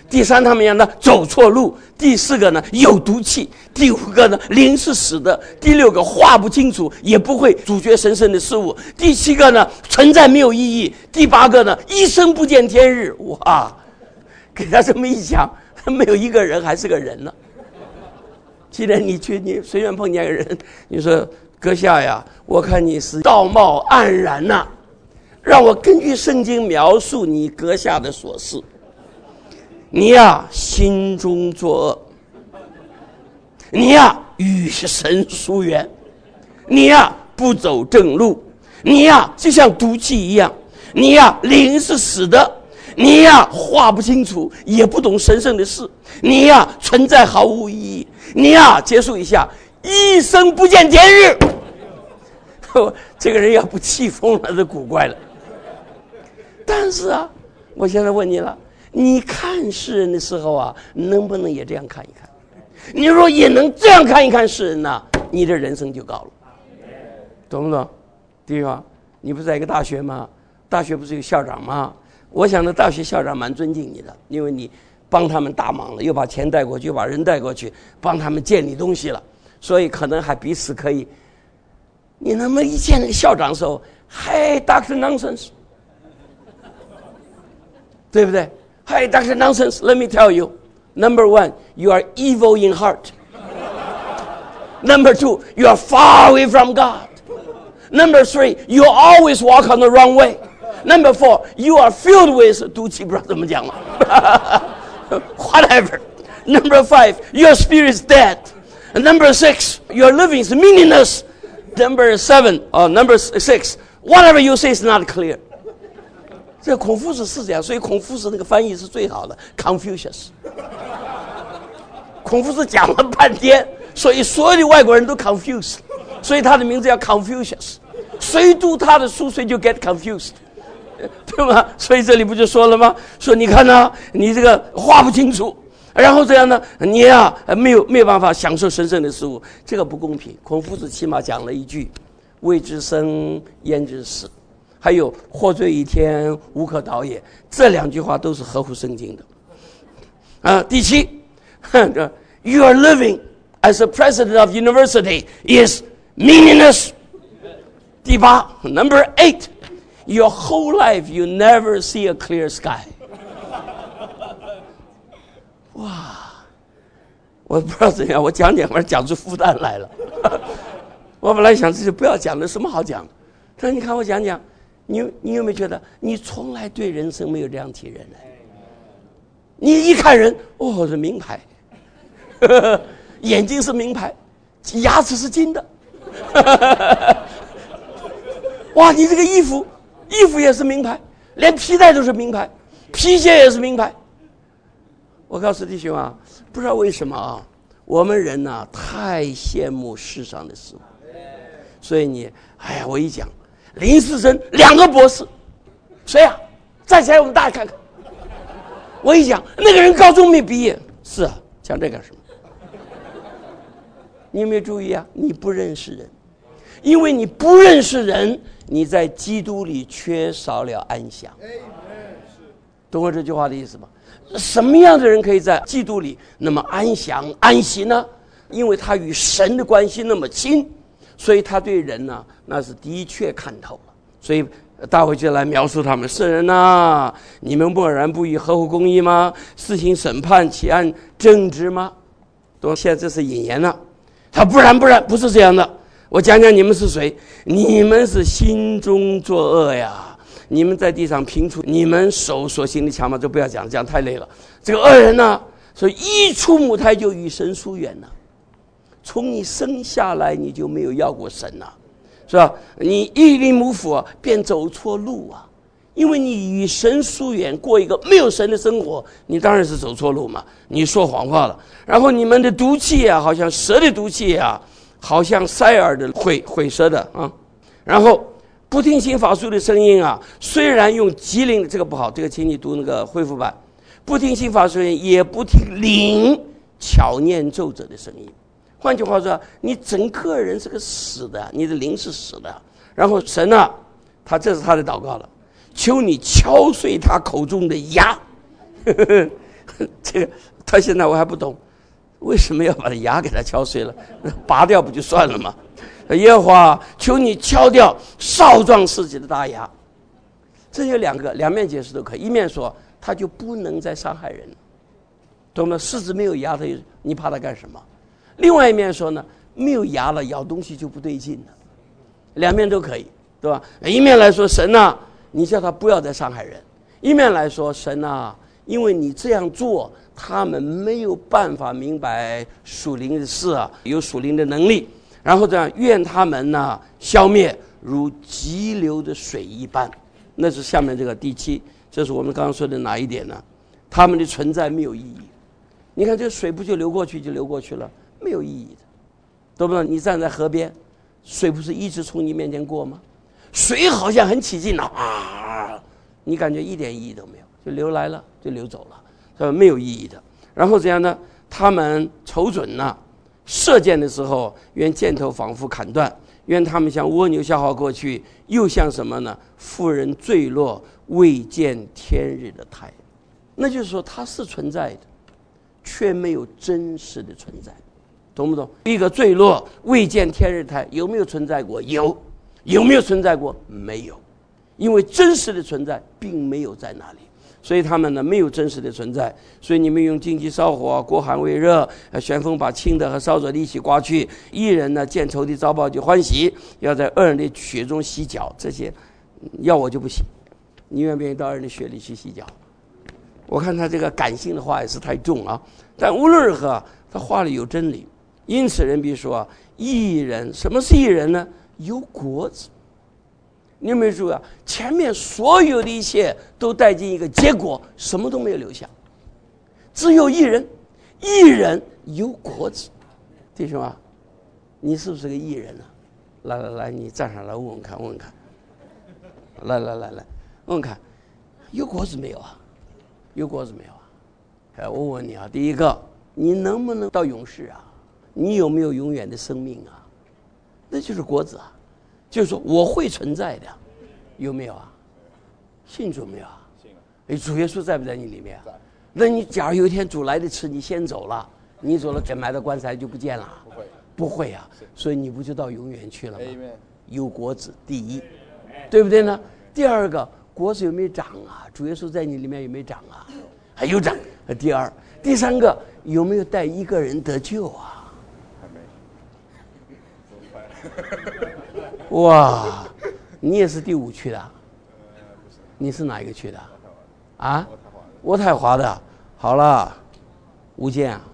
第三，他们讲呢走错路；第四个呢有毒气；第五个呢灵是死的；第六个话不清楚，也不会主角神圣的事物；第七个呢存在没有意义；第八个呢一生不见天日。哇，给他这么一讲，没有一个人还是个人呢。今天你去你随便碰见个人，你说阁下呀，我看你是道貌岸然呐、啊，让我根据圣经描述你阁下的所事。你呀心中作恶，你呀与神疏远，你呀不走正路，你呀就像毒气一样，你呀灵是死的，你呀话不清楚，也不懂神圣的事，你呀存在毫无意义，你呀结束一下，一生不见天日。这个人要不气疯了就古怪了。但是啊，我现在问你了，你看世人的时候啊，能不能也这样看一看？你若也能这样看一看世人呢、啊，你的人生就高了，懂不懂？弟兄，你不是在一个大学吗？大学不是有校长吗？我想呢，大学校长蛮尊敬你的，因为你帮他们大忙了，又把钱带过去，又把人带过去，帮他们建立东西了，所以可能还彼此可以。你能不能一见那个校长的时候，嗨 ，Doctor Nonsense， 对不对？Hi, Doctor Nonsense, let me tell you. Number one, you are evil in heart. Number two, you are far away from God. Number three, you always walk on the wrong way. Number four, you are filled with 毒气，不知道怎么讲了。Whatever. Number five, your spirit is dead. And number six, your living is meaningless. Number seven, or number six, whatever you say is not clear. 这孔夫子是这样，所以孔夫子那个翻译是最好的 Confucius。 孔夫子讲了半天，所以所有的外国人都 confused， 所以他的名字叫 Confucius。 谁读他的书谁就 get confused， 对吗？所以这里不就说了吗？说你看呢、啊，你这个话不清楚，然后这样呢，你呀、啊、没有没有办法享受神圣的事物，这个不公平。孔夫子起码讲了一句：未知生，焉知死。还有获罪一天，无可导也，这两句话都是合乎圣经的。啊，第七 ，Your living as a president of university is meaningless。第八 ，Number eight, your whole life you never see a clear sky。哇，我不知道怎样，我讲讲，我讲出复旦来了。我本来想这就不要讲了，什么好讲？但你看我讲讲。你你有没有觉得你从来对人生没有这样体认呢？你一看人，哦，是名牌，呵呵，眼睛是名牌，牙齿是金的，呵呵，哇，你这个衣服，衣服也是名牌，连皮带都是名牌，皮鞋也是名牌。我告诉弟兄啊，不知道为什么啊，我们人呐、啊、太羡慕世上的事物，所以你，哎呀，我一讲。林世珍两个博士，谁啊？站起来，我们大家看看。我一讲，那个人高中没毕业，是啊，讲这干什么？你有没有注意啊？你不认识人，因为你不认识人，你在基督里缺少了安详。懂我这句话的意思吗？什么样的人可以在基督里那么安详安息呢？因为他与神的关系那么亲。所以他对人呢，那是的确看透了。所以大卫就来描述他们：圣人呐，你们默然不以合乎公义吗？施行审判，岂按正直吗？都现在这是引言了。他不然不然，不是这样的。我讲讲你们是谁？你们是心中作恶呀！你们在地上平出你们手所行的强嘛，就不要讲，讲太累了。这个恶人呢，所以一出母胎就与神疏远了。从你生下来你就没有要过神啊，是吧？你一离母腹、啊、便走错路啊，因为你与神疏远，过一个没有神的生活，你当然是走错路嘛。你说谎话了，然后你们的毒气啊，好像蛇的毒气啊，好像塞耳的毁毁蛇的啊。然后不听信法术的声音啊，虽然用吉灵，这个不好，这个请你读那个恢复版。不听信法术也不听灵巧念咒者的声音。换句话说，你整个人是个死的，你的灵是死的。然后神啊，他这是他的祷告了，求你敲碎他口中的牙，呵呵这个到现在我还不懂，为什么要把他牙给他敲碎了？拔掉不就算了吗？耶和华，求你敲掉少壮士气的大牙。这有两个两面解释都可以，一面说他就不能再伤害人，懂吗？狮子没有牙，他你怕它干什么？另外一面说呢，没有牙了，咬东西就不对劲了。两面都可以，对吧？一面来说，神啊，你叫他不要再伤害人；一面来说，神啊，因为你这样做，他们没有办法明白属灵的事啊，有属灵的能力。然后这样，愿他们呢消灭，如急流的水一般。那是下面这个第七，这是我们刚刚说的哪一点呢？他们的存在没有意义。你看这水不就流过去就流过去了，没有意义的，懂不懂？你站在河边，水不是一直从你面前过吗？水好像很起劲了啊，你感觉一点意义都没有，就流来了就流走了，是吧？没有意义的。然后这样呢，他们瞅准了射箭的时候，愿箭头仿佛砍断，愿他们像蜗牛消耗过去，又像什么呢？妇人坠落未见天日的胎。那就是说它是存在的，却没有真实的存在，懂不懂？一个坠落未见天日胎有没有存在过？有。有没有存在过？没有，因为真实的存在并没有在那里，所以他们呢没有真实的存在。所以你们用荆棘烧火，锅寒为热，旋风把轻的和烧着的一起刮去。一人呢见仇敌遭报就欢喜，要在恶人的血中洗脚。这些要我就不洗，你愿不愿意到恶人的血里去洗脚？我看他这个感性的话也是太重啊，但无论如何他话里有真理。因此人必说，义人，什么是义人呢？有果子。你有没有注意啊？前面所有的一切都带进一个结果，什么都没有留下，只有一人，一人有果子。弟兄啊，你是不是个义人呢、啊？来来来，你站上来问问看，问问看。来来来来，问问看，有果子没有啊？有果子没有啊？哎，我问你啊，第一个，你能不能到永世啊？你有没有永远的生命啊？那就是果子啊，就是说我会存在的，有没有啊？信主没有啊？信了。哎，主耶稣在不在你里面啊？在。那你假如有一天主来的迟，你先走了，你走了，埋到棺材就不见了？不会，不会啊。所以你不就到永远去了吗？有果子，第一，对不对呢？第二个，果子有没有长啊？主耶稣在你里面有没有长啊？还有长。第二，第三个，有没有带一个人得救啊？哇，你也是第五区的？你是哪一个区的？啊，渥太华的。好了，吴健啊，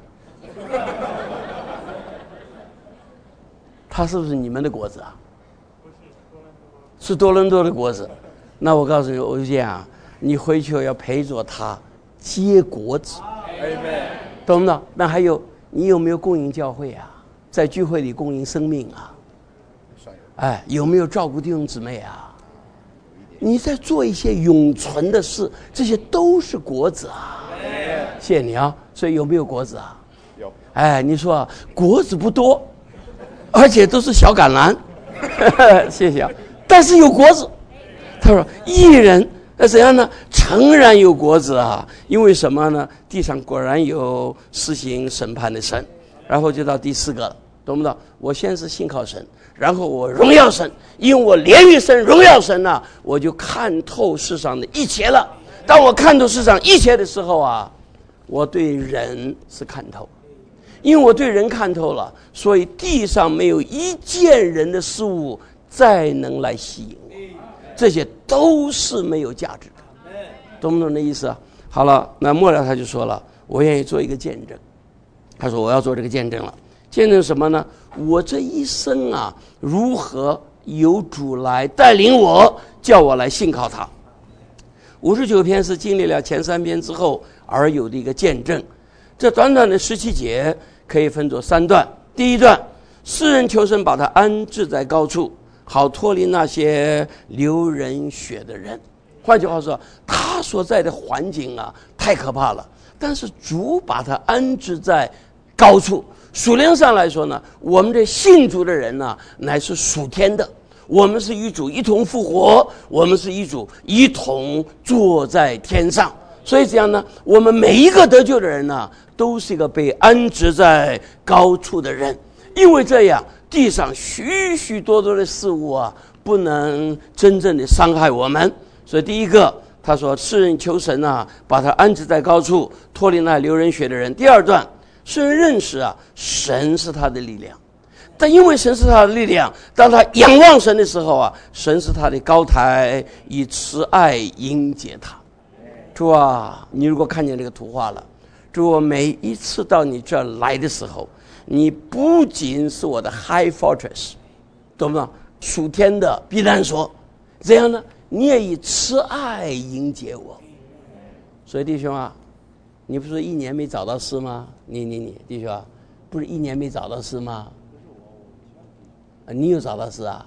他是不是你们的果子啊？是多伦多的果子。那我告诉你，吴健啊，你回去要陪着他结果子，懂不懂？那还有，你有没有供应教会啊？在聚会里供应生命啊？哎，有没有照顾弟兄姊妹啊？你在做一些永存的事，这些都是果子啊。谢谢你啊。所以有没有果子啊？有。哎，你说、啊、果子不多，而且都是小橄榄，谢谢啊。但是有果子。他说义人那怎样呢？诚然有果子啊，因为什么呢？地上果然有施行审判的神。然后就到第四个了，懂不懂？我先是信靠神，然后我荣耀神，因为我连于神荣耀神呢、啊，我就看透世上的一切了。当我看透世上一切的时候啊，我对人是看透，因为我对人看透了，所以地上没有一件人的事物再能来吸引我，这些都是没有价值的，懂不懂那意思啊？好了，那末了他就说了，我愿意做一个见证。他说我要做这个见证了，见证什么呢？我这一生啊，如何由主来带领我，叫我来信靠他。五十九篇是经历了前三篇之后而有的一个见证。这短短的十七节可以分作三段。第一段，世人求神把他安置在高处，好脱离那些流人血的人。换句话说，他所在的环境啊太可怕了，但是主把他安置在高处。属灵上来说呢，我们这信主的人呢，乃是属天的，我们是与主一同复活，我们是与主一同坐在天上， 所以这样呢，我们每一个得救的人呢，都是一个被安置在高处的人，因为这样地上许许多多的事物啊，不能真正的伤害我们。所以第一个，他说世人求神啊，把他安置在高处，脱离那流人血的人。第二段，世人认识啊，神是他的力量，但因为神是他的力量，当他仰望神的时候啊，神是他的高台，以慈爱迎接他。主啊，你如果看见这个图画了，主，我每一次到你这儿来的时候，你不仅是我的 high fortress， 懂不懂？属天的避难所，这样呢，你也以慈爱迎接我。所以弟兄啊，你不是一年没找到诗吗？你你你弟兄啊，不是一年没找到诗吗？你有找到诗啊？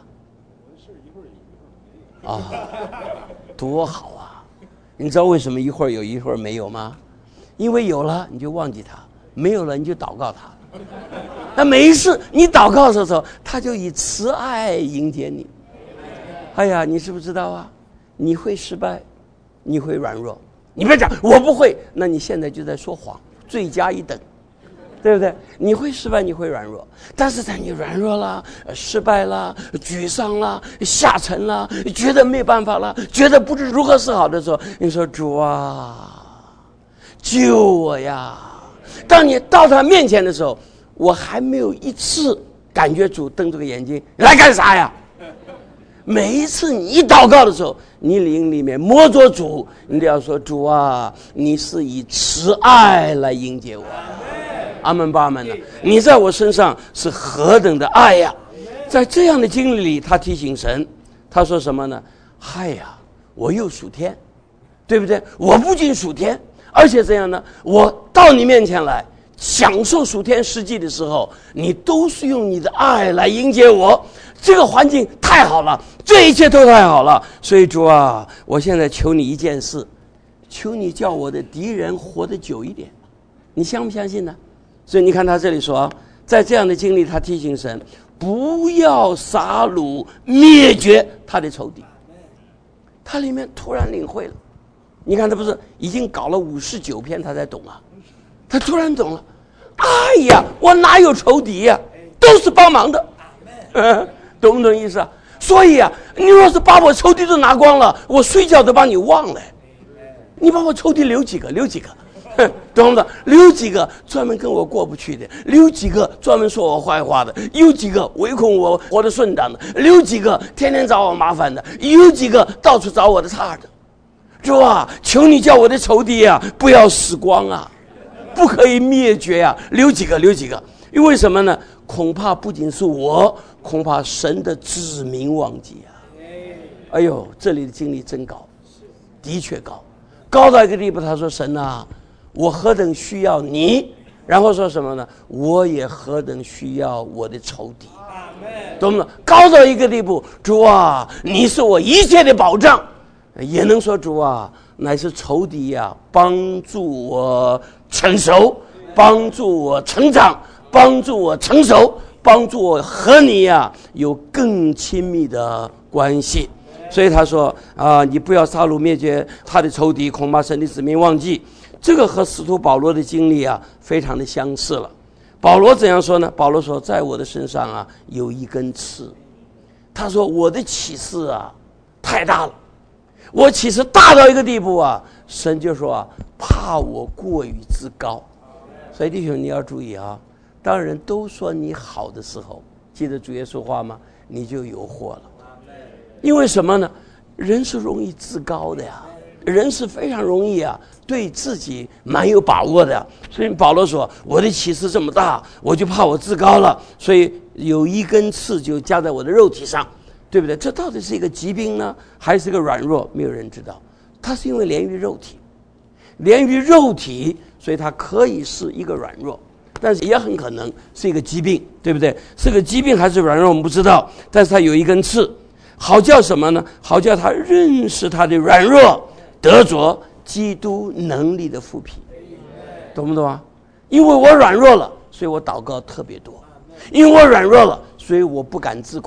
啊、哦，多好啊！你知道为什么一会儿有一会儿没有吗？因为有了你就忘记他，没有了你就祷告他。那每一次你祷告的时候，他就以慈爱迎接你。哎呀，你知不知道啊？你会失败，你会软弱。你别讲我不会，那你现在就在说谎，罪加一等，对不对？你会失败，你会软弱，但是在你软弱了、失败了、沮丧了、下沉了，觉得没办法了，觉得不知如何是好的时候，你说主啊，救我呀！当你到他面前的时候，我还没有一次感觉主瞪这个眼睛来干啥呀？每一次你一祷告的时候，你灵里面摸着主，你都要说主啊，你是以慈爱来迎接我。阿门吧，阿门的，你在我身上是何等的爱呀！在这样的经历里，他提醒神，他说什么呢？嗨呀，我又属天，对不对？我不仅属天，而且这样呢，我到你面前来享受属天实际的时候，你都是用你的爱来迎接我。这个环境太好了，这一切都太好了。所以主啊，我现在求你一件事，求你叫我的敌人活得久一点。你相不相信呢？所以你看他这里说，在这样的经历，他提醒神不要杀戮灭绝他的仇敌。他里面突然领会了，你看他不是已经搞了五十九篇他才懂啊，他突然懂了。哎呀，我哪有仇敌呀、啊、都是帮忙的、嗯、懂不懂意思啊？所以啊，你若是把我仇敌都拿光了，我睡觉都把你忘了。你把我仇敌留几个留几个，懂不懂？留几个专门跟我过不去的，留几个专门说我坏话的，有几个唯恐我活得顺当的，留几个天天找我麻烦的，有几个到处找我的茬的。主啊，求你叫我的仇敌啊不要死光啊，不可以灭绝啊，留几个留几个。因为什么呢？恐怕不仅是我，恐怕神的子民忘记啊。哎呦，这里的经历真高，的确高，高到一个地步。他说神啊，我何等需要你，然后说什么呢？我也何等需要我的仇敌，懂不懂？高到一个地步，主啊，你是我一切的保障。也能说主啊，乃是仇敌呀、啊，帮助我成熟，帮助我成长，帮助我成熟，帮助我和你呀、啊、有更亲密的关系。所以他说啊、呃，你不要杀戮灭绝他的仇敌，恐怕神的子民忘记。这个和使徒保罗的经历啊，非常的相似了。保罗怎样说呢？保罗说，在我的身上啊有一根刺。他说我的启示啊太大了。我其实大到一个地步啊，神就说啊，怕我过于自高。所以弟兄你要注意啊，当人都说你好的时候，记得主耶稣话吗？你就有祸了。因为什么呢？人是容易自高的呀，人是非常容易啊对自己蛮有把握的。所以保罗说，我的启示这么大，我就怕我自高了，所以有一根刺就加在我的肉体上，对不对？这到底是一个疾病呢，还是一个软弱？没有人知道。它是因为连于肉体，连于肉体，所以它可以是一个软弱，但是也很可能是一个疾病，对不对？是个疾病还是软弱我们不知道，但是它有一根刺，好叫什么呢？好叫他认识他的软弱，得着基督能力的复辟。懂不懂啊？因为我软弱了，所以我祷告特别多。因为我软弱了，所以我不敢自夸。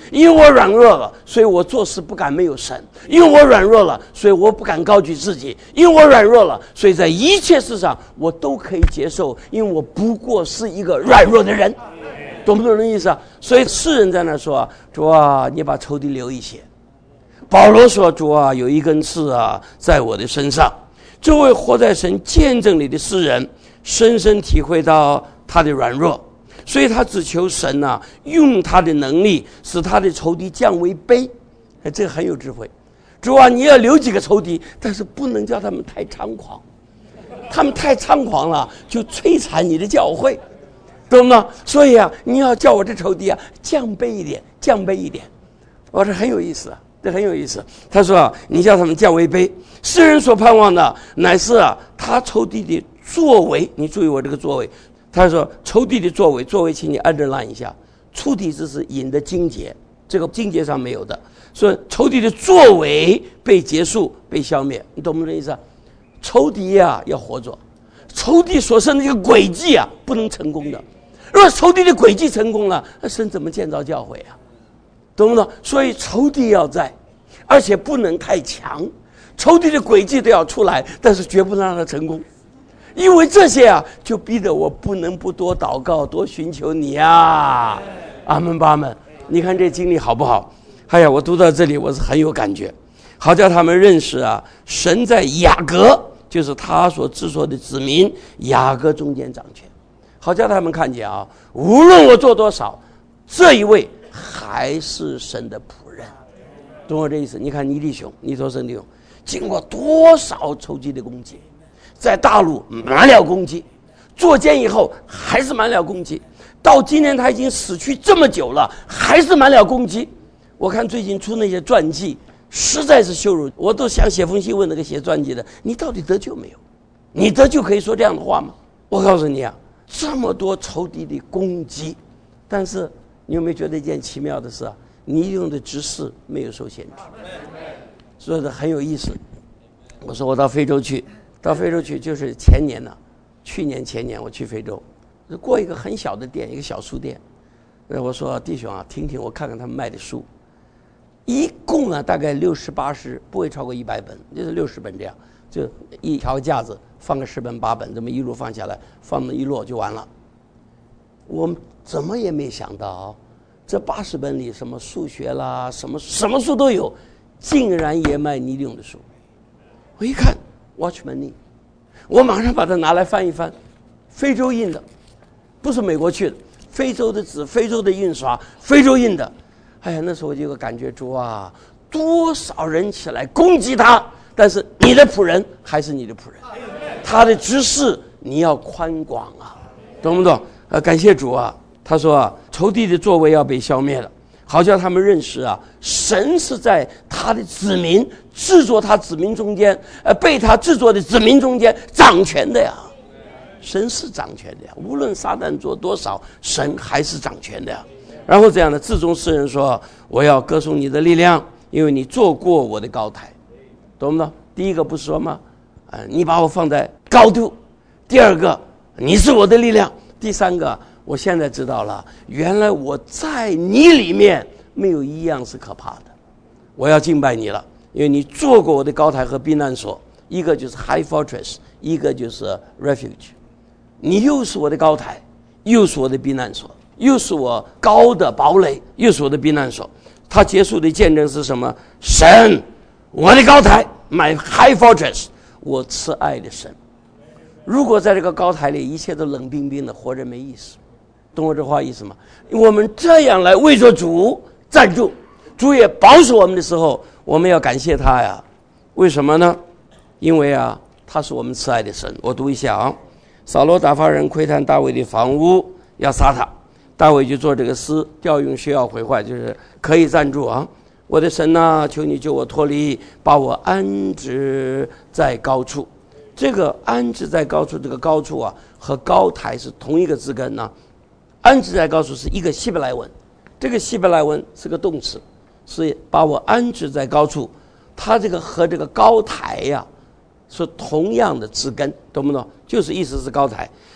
因为我软弱了，所以我做事不敢没有神；因为我软弱了，所以我不敢高举自己；因为我软弱了，所以在一切事上我都可以接受，因为我不过是一个软弱的人。懂不懂这意思啊？所以诗人在那说：主啊，你把仇敌留一些。保罗说：主啊，有一根刺啊在我的身上。这位活在神见证里的诗人深深体会到他的软弱，所以他只求神啊用他的能力使他的仇敌降为卑。哎，这个很有智慧。主啊，你要留几个仇敌，但是不能叫他们太猖狂，他们太猖狂了就摧残你的教会，懂吗？所以啊，你要叫我这仇敌啊降卑一点，降卑一点。我说很有意思啊，这很有意思。他说啊，你叫他们降为卑。诗人所盼望的乃是啊他仇敌的作为。你注意我这个作为，他说仇敌的作为，作为请你 underline 一下，出题字是引的经节，这个经节上没有的。所以仇敌的作为被结束，被消灭，你懂不懂这意思啊？仇敌啊要活着，仇敌所生的一个诡计啊不能成功的。如果仇敌的诡计成功了，那神怎么建造教会啊？懂不懂？所以仇敌要在，而且不能太强，仇敌的诡计都要出来，但是绝不能让他成功。因为这些啊，就逼得我不能不多祷告，多寻求你啊！阿门巴门。你看这经历好不好？哎呀，我读到这里我是很有感觉。好叫他们认识啊，神在雅各，就是他所治所的子民雅各中间掌权。好叫他们看见啊，无论我做多少，这一位还是神的仆人。懂我这意思？你看尼弟兄，尼陀生弟兄，经过多少仇敌的攻击，在大陆满了攻击，坐监以后还是满了攻击，到今年他已经死去这么久了，还是满了攻击。我看最近出那些传记，实在是羞辱，我都想写封信问那个写传记的，你到底得救没有？你得救可以说这样的话吗？我告诉你啊，这么多仇敌的攻击，但是你有没有觉得一件奇妙的事啊？你用的执事没有受限制，说的很有意思。我说我到非洲去，到非洲去就是前年呢、啊，去年前年我去非洲，过一个很小的店，一个小书店。我说弟兄啊，听听我看看他们卖的书，一共啊大概六十八十，不会超过一百本，就是六十本这样，就一条架子放个十本八本，这么一路放下来，放那么一摞就完了。我们怎么也没想到，这八十本里什么数学啦，什么什么书都有，竟然也卖尼利用的书。我一看 Watchman Nee， 我马上把它拿来翻一翻，非洲印的，不是美国去的。非洲的纸，非洲的印刷，非洲印的。哎呀，那时候我就有个感觉，主啊，多少人起来攻击他，但是你的仆人还是你的仆人，他的执事你要宽广啊，懂不懂？呃，感谢主啊。他说啊，仇敌的作为要被消灭了，好叫他们认识啊，神是在他的子民制作他子民中间，呃，被他制作的子民中间掌权的呀。神是掌权的呀，无论撒旦做多少，神还是掌权的呀。然后这样的至中诗人说：我要歌颂你的力量，因为你做过我的高台，懂不懂？第一个不是说吗？呃，你把我放在高度。第二个，你是我的力量。第三个，我现在知道了，原来我在你里面没有一样是可怕的。我要敬拜你了，因为你做过我的高台和避难所，一个就是 high fortress， 一个就是 refuge。你又是我的高台，又是我的避难所，又是我高的堡垒，又是我的避难所。他结束的见证是什么？神，我的高台 ，my high fortress， 我慈爱的神。如果在这个高台里一切都冷冰冰的，活着没意思，懂我这话意思吗？我们这样来为着主站住，主也保守我们的时候，我们要感谢他呀。为什么呢？因为啊，他是我们慈爱的神。我读一下啊。扫罗打发人窥探大卫的房屋，要杀他。大卫就做这个诗，调用需要毁坏，就是可以站住啊！我的神啊，求你救我脱离，把我安置在高处。这个安置在高处，这个高处啊，和高台是同一个字根呢、啊。安置在高处是一个希伯来文，这个希伯来文是个动词，是把我安置在高处。它这个和这个高台呀、啊。是同样的字根，懂不懂？就是意思是高台，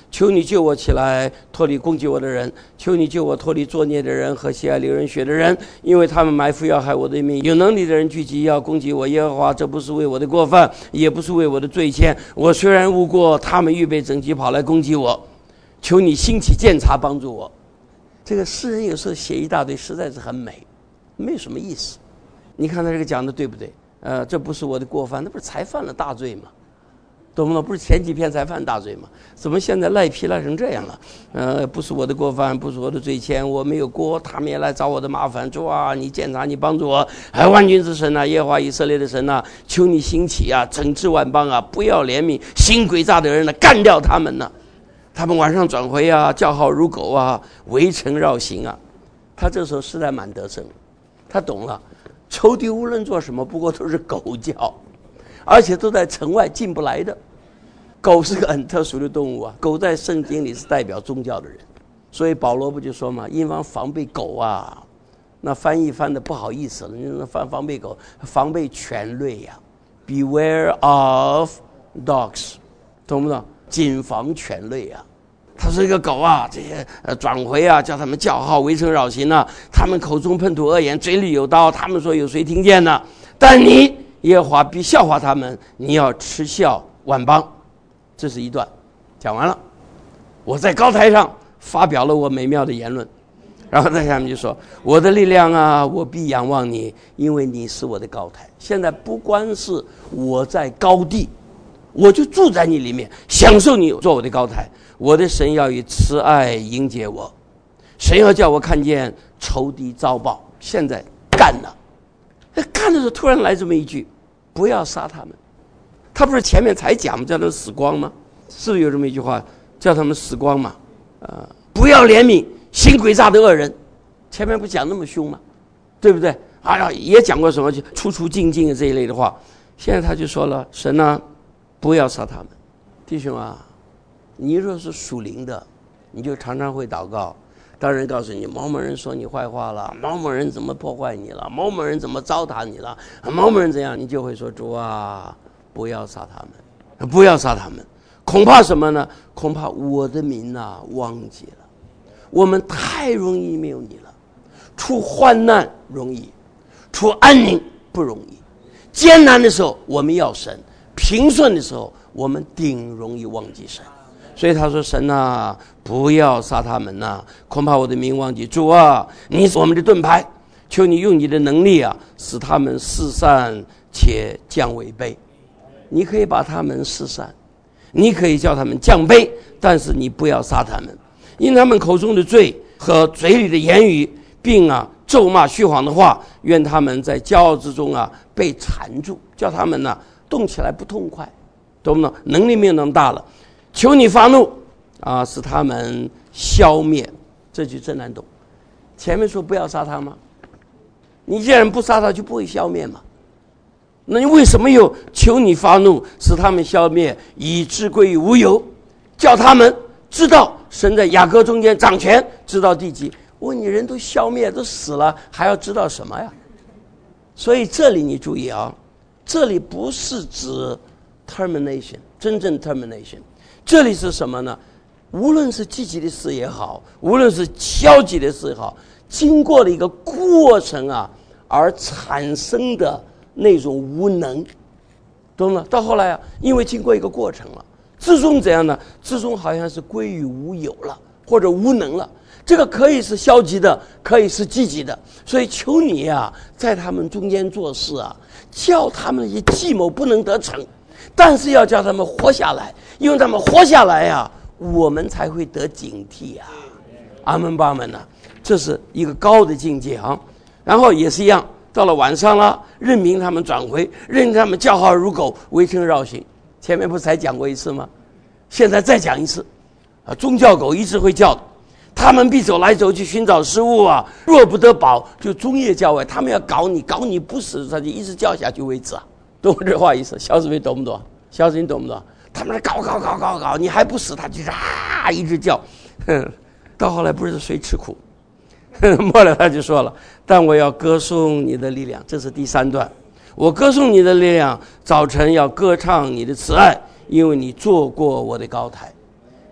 求你救我起来，脱离攻击我的人，求你救我脱离作孽的人和喜爱流人血的人，因为他们埋伏要害我的命。有能力的人聚集要攻击我，耶和华，这不是为我的过犯，也不是为我的罪愆。我虽然无过，他们预备整齐跑来攻击我，求你兴起鉴察帮助我。这个诗人有时候写一大堆，实在是很美，没有什么意思。你看他这个讲的对不对？呃，这不是我的过犯，那不是才犯了大罪吗？懂不懂？不是前几篇才犯大罪吗？怎么现在赖皮赖成这样了？呃，不是我的过犯，不是我的罪愆，我没有过，他们也来找我的麻烦。主啊，你鉴察，你帮助我。哎，万军之神啊，耶和华以色列的神啊，求你兴起啊，整治万邦啊，不要怜悯行诡诈的人呢、啊，干掉他们呢、啊。他们晚上转回啊，叫号如狗啊，围城绕行啊。他这时候实在蛮得胜，他懂了，仇敌无论做什么，不过都是狗叫，而且都在城外进不来的。狗是个很特殊的动物啊，狗在圣经里是代表宗教的人，所以保罗不就说嘛，应当防备狗啊。那翻译翻的不好意思了，你防防备狗，防备犬类呀、啊、，Beware of dogs， 懂不懂？谨防犬类啊。他是一个狗啊，这些呃转回啊，叫他们叫号，围城绕行啊，他们口中喷吐恶言，嘴里有刀，他们说有谁听见呢？但你耶和华必笑话他们，你要嗤笑万邦。这是一段讲完了，我在高台上发表了我美妙的言论，然后在下面就说，我的力量啊，我必仰望你，因为你是我的高台。现在不光是我在高地，我就住在你里面，享受你做我的高台。我的神要以慈爱迎接我，神要叫我看见仇敌遭报。现在干了，干的时候突然来这么一句，不要杀他们。他不是前面才讲叫他们死光吗？是不是有这么一句话叫他们死光嘛？呃，不要怜悯行诡诈的恶人。前面不讲那么凶吗？对不对？哎呀，也讲过什么出出进进的这一类的话。现在他就说了，神啊，不要杀他们。弟兄啊，你若是属灵的，你就常常会祷告。当人告诉你某某人说你坏话了，某某人怎么破坏你了，某某人怎么糟蹋你了，某某人怎样，你就会说，主啊，不要杀他们，不要杀他们。恐怕什么呢？恐怕我的名啊忘记了。我们太容易没有你了，出患难容易，出安宁不容易。艰难的时候我们要神，平顺的时候我们顶容易忘记神。所以他说，神啊，不要杀他们啊，恐怕我的名忘记。主啊，你是我们的盾牌，求你用你的能力啊，使他们四散且降为卑。你可以把他们四散，你可以叫他们降卑，但是你不要杀他们，因他们口中的罪和嘴里的言语，并啊咒骂虚谎的话，愿他们在骄傲之中啊被缠住，叫他们呢、啊、动起来不痛快，懂不懂？能力没有那么大了，求你发怒啊，使他们消灭。这句真难懂。前面说不要杀他吗？你既然不杀他，就不会消灭嘛。那你为什么又求你发怒，使他们消灭，以致归于无有，叫他们知道神在雅各中间掌权，直到地极。我问你，人都消灭都死了，还要知道什么呀？所以这里你注意啊，这里不是指 termination， 真正 termination， 这里是什么呢？无论是积极的事也好，无论是消极的事也好，经过了一个过程啊，而产生的那种无能，懂了？到后来啊，因为经过一个过程了，最终怎样呢？最终好像是归于无有了，或者无能了。这个可以是消极的，可以是积极的。所以求你啊，在他们中间做事啊，叫他们那些计谋不能得逞，但是要叫他们活下来，因为他们活下来啊，我们才会得警惕啊。阿门巴门呐，这是一个高的境界啊。然后也是一样。到了晚上了，任凭他们转回，任凭他们叫号如狗，围城绕行。前面不是才讲过一次吗？现在再讲一次啊！宗教狗一直会叫的，他们必走来走去寻找食物啊，若不得饱，就终夜叫外。他们要搞你，搞你不死，他就一直叫下去为止啊！懂我这话意思？小子妹懂不懂？小子你懂不懂？他们搞搞搞搞搞，你还不死，他就啊一直叫，哼，到后来不知道谁吃苦。末了他就说了，但我要歌颂你的力量。这是第三段，我歌颂你的力量，早晨要歌唱你的慈爱，因为你做过我的高台。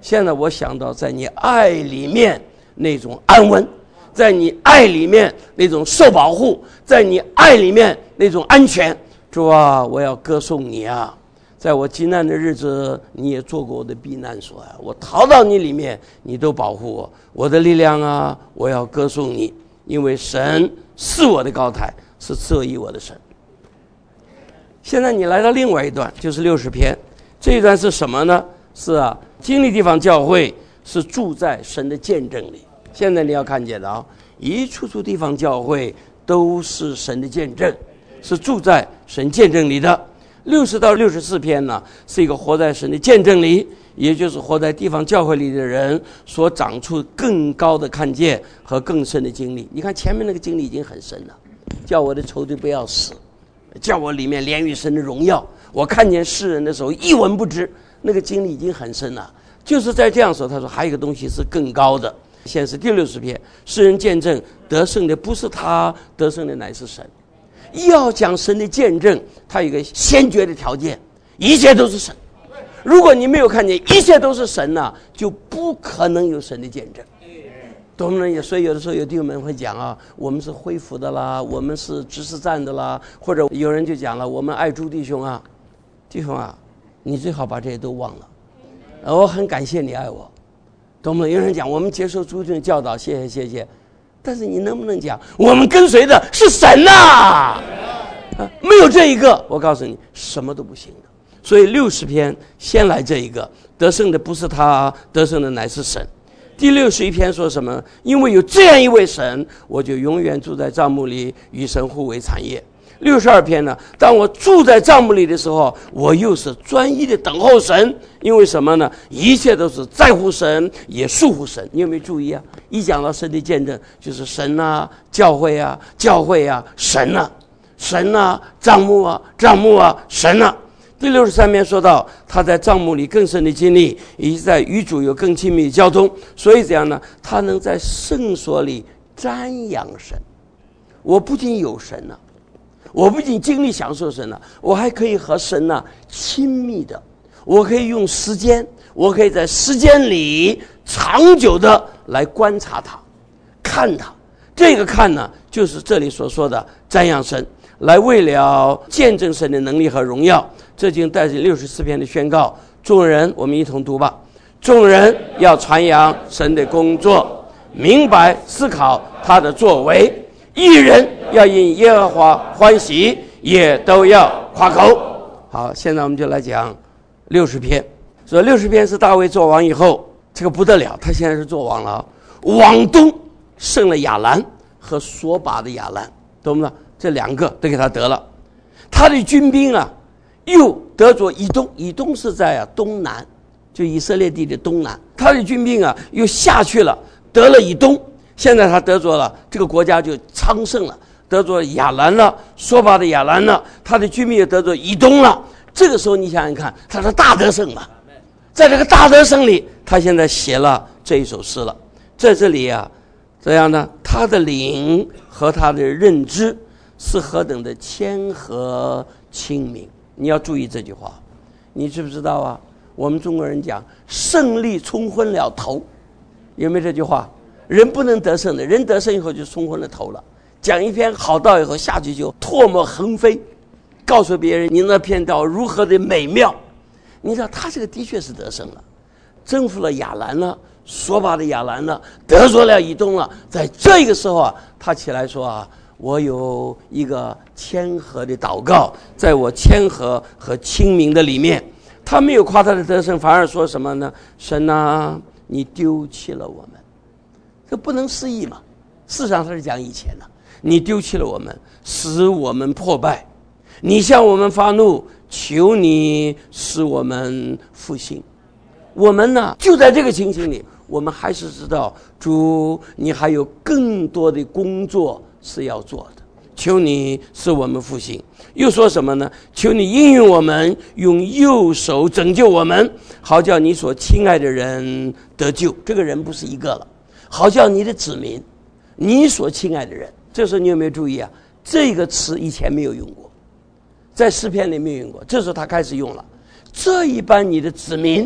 现在我想到在你爱里面那种安稳，在你爱里面那种受保护，在你爱里面那种安全。主啊，我要歌颂你啊！在我极难的日子，你也做过我的避难所啊！我逃到你里面，你都保护我。我的力量啊，我要歌颂你，因为神是我的高台，是侧翼我的神。现在你来到另外一段，就是六十篇。这一段是什么呢？是啊，经历地方教会是住在神的见证里。现在你要看见的啊，一处处地方教会都是神的见证，是住在神见证里的。六十到六十四篇呢，是一个活在神的见证里，也就是活在地方教会里的人所长出更高的看见和更深的经历。你看前面那个经历已经很深了，叫我的仇敌不要死，叫我里面连于神的荣耀，我看见世人的时候一文不值，那个经历已经很深了。就是在这样说，他说还有一个东西是更高的。现是第六十篇，世人见证得胜的不是他，得胜的乃是神。要讲神的见证，他有一个先决的条件，一切都是神。如果你没有看见一切都是神呢、啊，就不可能有神的见证。懂不懂？所以有的时候有弟兄们会讲啊，我们是恢复的啦，我们是知识战的啦，或者有人就讲了，我们爱主弟兄啊，弟兄啊，你最好把这些都忘了。我很感谢你爱我，懂不懂？有人讲我们接受主弟兄教导，谢谢谢谢。但是你能不能讲，我们跟随的是神呐、啊啊？没有这一个，我告诉你，什么都不行的。所以六十篇先来这一个，得胜的不是他，得胜的乃是神。第六十一篇说什么？因为有这样一位神，我就永远住在帐幕里，与神互为产业。六十二篇呢？当我住在帐幕里的时候，我又是专一的等候神。因为什么呢？一切都是在乎神，也束缚神。你有没有注意啊？一讲到神的见证，就是神啊，教会啊，教会啊，神啊，神啊，帐幕啊，帐幕啊，神啊。第六十三篇说到他在帐幕里更深的经历，以及在与主有更亲密的交通。所以怎样呢？他能在圣所里瞻仰神。我不仅有神呢、啊。我不仅经历享受神了，我还可以和神呢、啊、亲密的，我可以用时间，我可以在时间里长久的来观察他，看他。这个看呢，就是这里所说的瞻仰神，来为了见证神的能力和荣耀。这经带着六十四篇的宣告，众人，我们一同读吧。众人要传扬神的工作，明白思考他的作为。一人要因耶和华欢喜，也都要夸口。好，现在我们就来讲六十篇。说六十篇是大卫做王以后，这个不得了，他现在是做王了啊。往东胜了亚兰和索巴的亚兰，懂吗？这两个都给他得了。他的军兵啊，又得着以东，以东是在啊东南，就以色列地的东南。他的军兵啊，又下去了，得了以东。现在他得着了，这个国家就昌盛了，得着亚兰了，索巴的亚兰了，他的居民也得着以东了。这个时候你想想看，他是大得胜嘛，在这个大得胜里，他现在写了这一首诗了。在这里啊，这样呢，他的领和他的认知是何等的谦和亲民。你要注意这句话，你知不知道啊？我们中国人讲胜利冲昏了头，有没有这句话？人不能得胜的，人得胜以后就冲昏了头了。讲一篇好道以后下去就唾沫横飞，告诉别人你那篇道如何的美妙。你知道他这个的确是得胜了，征服了亚兰了，索巴的亚兰了，得着了以东了。在这个时候啊，他起来说啊，我有一个谦和的祷告，在我谦和和清明的里面。他没有夸他的得胜，反而说什么呢？神啊，你丢弃了我们。这不能思议嘛？事实上他是讲以前的，你丢弃了我们，使我们破败，你向我们发怒，求你使我们复兴。我们呢，就在这个情形里，我们还是知道主，你还有更多的工作是要做的，求你使我们复兴。又说什么呢？求你应允我们，用右手拯救我们，好叫你所亲爱的人得救。这个人不是一个了，好叫你的子民，你所亲爱的人。这时候你有没有注意啊？这个词以前没有用过，在诗篇里没有用过，这时候他开始用了。这一般你的子民，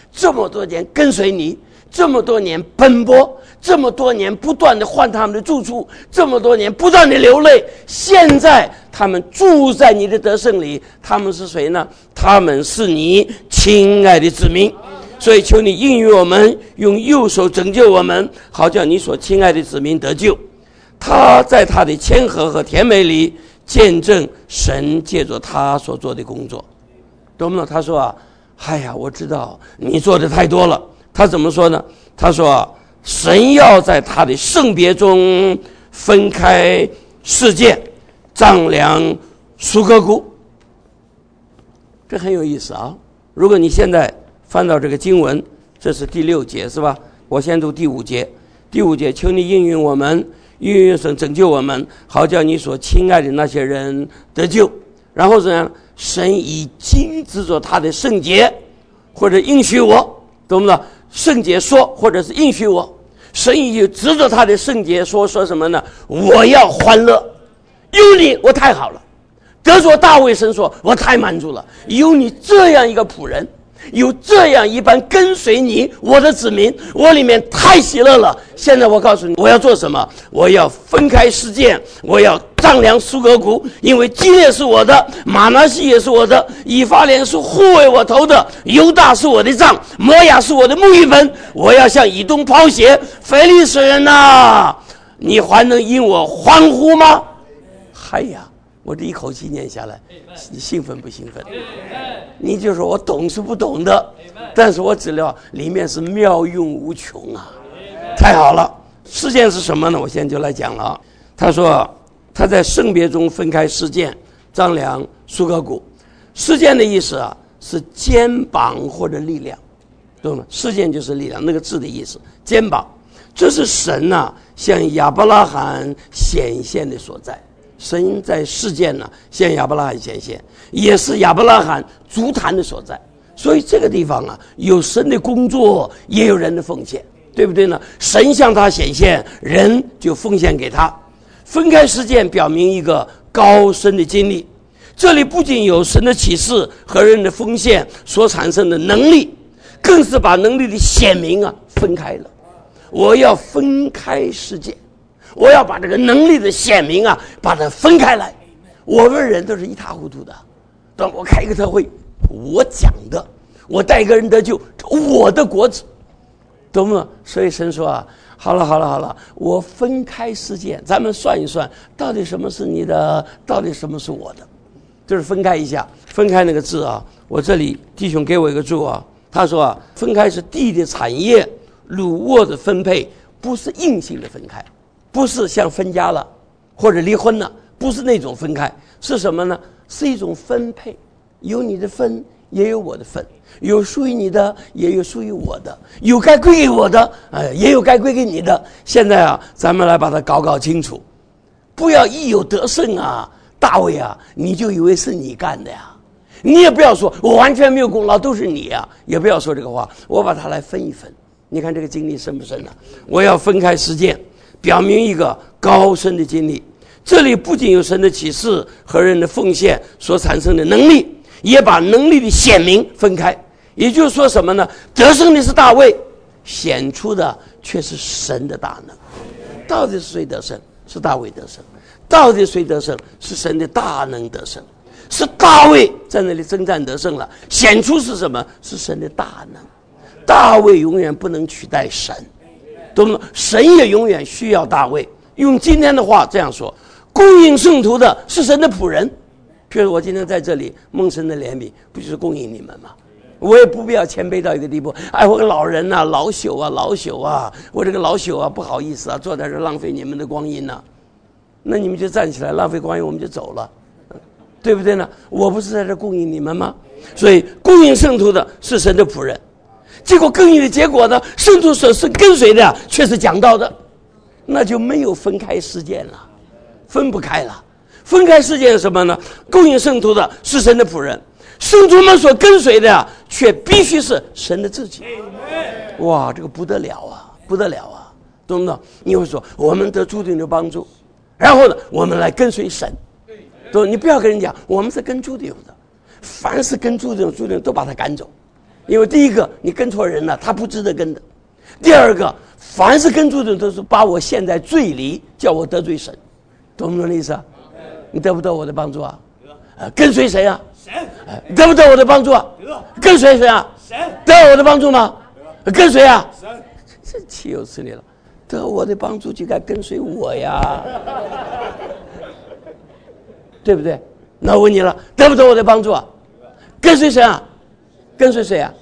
这么多年跟随你，这么多年奔波，这么多年不断的换他们的住处，这么多年不断的流泪，现在他们住在你的得胜里，他们是谁呢？他们是你亲爱的子民。所以求你应允我们，用右手拯救我们，好叫你所亲爱的子民得救。他在他的谦和和甜美里见证神借着他所做的工作。懂不懂？他说啊，哎呀，我知道你做的太多了。他怎么说呢？他说啊，神要在他的圣别中分开世界，丈量苏格谷。这很有意思啊。如果你现在翻到这个经文，这是第六节是吧？我先读第五节。第五节，求你应允我们，应允神拯救我们，好叫你所亲爱的那些人得救。然后怎样？神已经指着他的圣洁，或者应许我，懂不懂？圣洁说，或者是应许我，神已经指着他的圣洁说说什么呢？我要欢乐，有你我太好了。得着大卫神说，我太满足了，有你这样一个仆人，有这样一般跟随你我的子民，我里面太喜乐了。现在我告诉你我要做什么，我要分开世界，我要丈量苏格谷，因为基列是我的，马拿西也是我的，以法莲是护卫我头的，犹大是我的杖，摩亚是我的沐浴盆，我要向以东抛鞋。非利士人啊，你还能因我欢呼吗？嗨呀，我这一口气念下来，你兴奋不兴奋？你就说我懂是不懂的，但是我知道里面是妙用无穷啊，太好了。事件是什么呢？我现在就来讲了啊。他说他在圣别中分开事件，丈量苏格谷。事件的意思啊是肩膀或者力量，懂吗？事件就是力量，那个字的意思，肩膀。这是神啊向亚伯拉罕显现的所在。神在事件呢向亚伯拉罕显现，也是亚伯拉罕足坛的所在。所以这个地方啊，有神的工作，也有人的奉献，对不对呢？神向他显现，人就奉献给他。分开事件表明一个高深的经历，这里不仅有神的启示和人的奉献所产生的能力，更是把能力的显明啊分开了。我要分开事件，我要把这个能力的显明啊把它分开来。我们人都是一塌糊涂的，当我开一个特会，我讲的，我带一个人得救，我的国子，懂吗？所以神说啊，好了好了好了，我分开事件，咱们算一算，到底什么是你的，到底什么是我的，就是分开一下。分开那个字啊，我这里弟兄给我一个注啊，他说啊，分开是地的产业、鲁沃的分配，不是硬性的分开，不是像分家了或者离婚了，不是那种分开，是什么呢？是一种分配，有你的分，也有我的分，有属于你的，也有属于我的，有该归给我的，呃，也有该归给你的。现在啊，咱们来把它搞搞清楚，不要一有得胜啊，大卫啊，你就以为是你干的呀。你也不要说我完全没有功劳，都是你啊，也不要说这个话。我把它来分一分，你看这个经历深不深呢？我要分开事件，表明一个高深的经历。这里不仅有神的启示和人的奉献所产生的能力，也把能力的显明分开。也就是说什么呢？得胜的是大卫，显出的却是神的大能。到底是谁得胜？是大卫得胜。到底谁得胜？是神的大能得胜。是大卫在那里征战得胜了，显出是什么？是神的大能。大卫永远不能取代神，懂吗？神也永远需要大卫。用今天的话这样说，供应圣徒的是神的仆人。譬如我今天在这里蒙神的怜悯，不就是供应你们吗？我也不必要谦卑到一个地步，哎，我个老人啊，老朽啊，老朽啊，我这个老朽啊，不好意思啊，坐在这浪费你们的光阴呢、啊。那你们就站起来，浪费光阴，我们就走了，对不对呢？我不是在这供应你们吗？所以供应圣徒的是神的仆人。结果供应的结果呢，圣徒所是跟随的却是讲道的，那就没有分开事件了，分不开了。分开事件是什么呢？供应圣徒的是神的仆人，圣徒们所跟随的却必须是神的自己。哇，这个不得了啊，不得了啊，懂不懂？你会说我们得注定的帮助，然后呢，我们来跟随神。对，你不要跟人讲我们是跟注定的，凡是跟注定的注定都把他赶走。 因为第一个你跟错人了，他不值得跟的；第二个，凡是跟错的人都是把我陷在罪里，叫我得罪神，懂不懂意思啊？你得不得我的帮助啊？呃、跟随谁啊？ 神。 呃、得不得我的帮助啊？跟随谁啊？ 神。 得我的帮助吗？跟随啊？ 神。 这岂有此理了！得我的帮助就该跟随我呀，对不对？那我问你了，得不得我的帮助啊？跟随谁啊？跟随谁啊？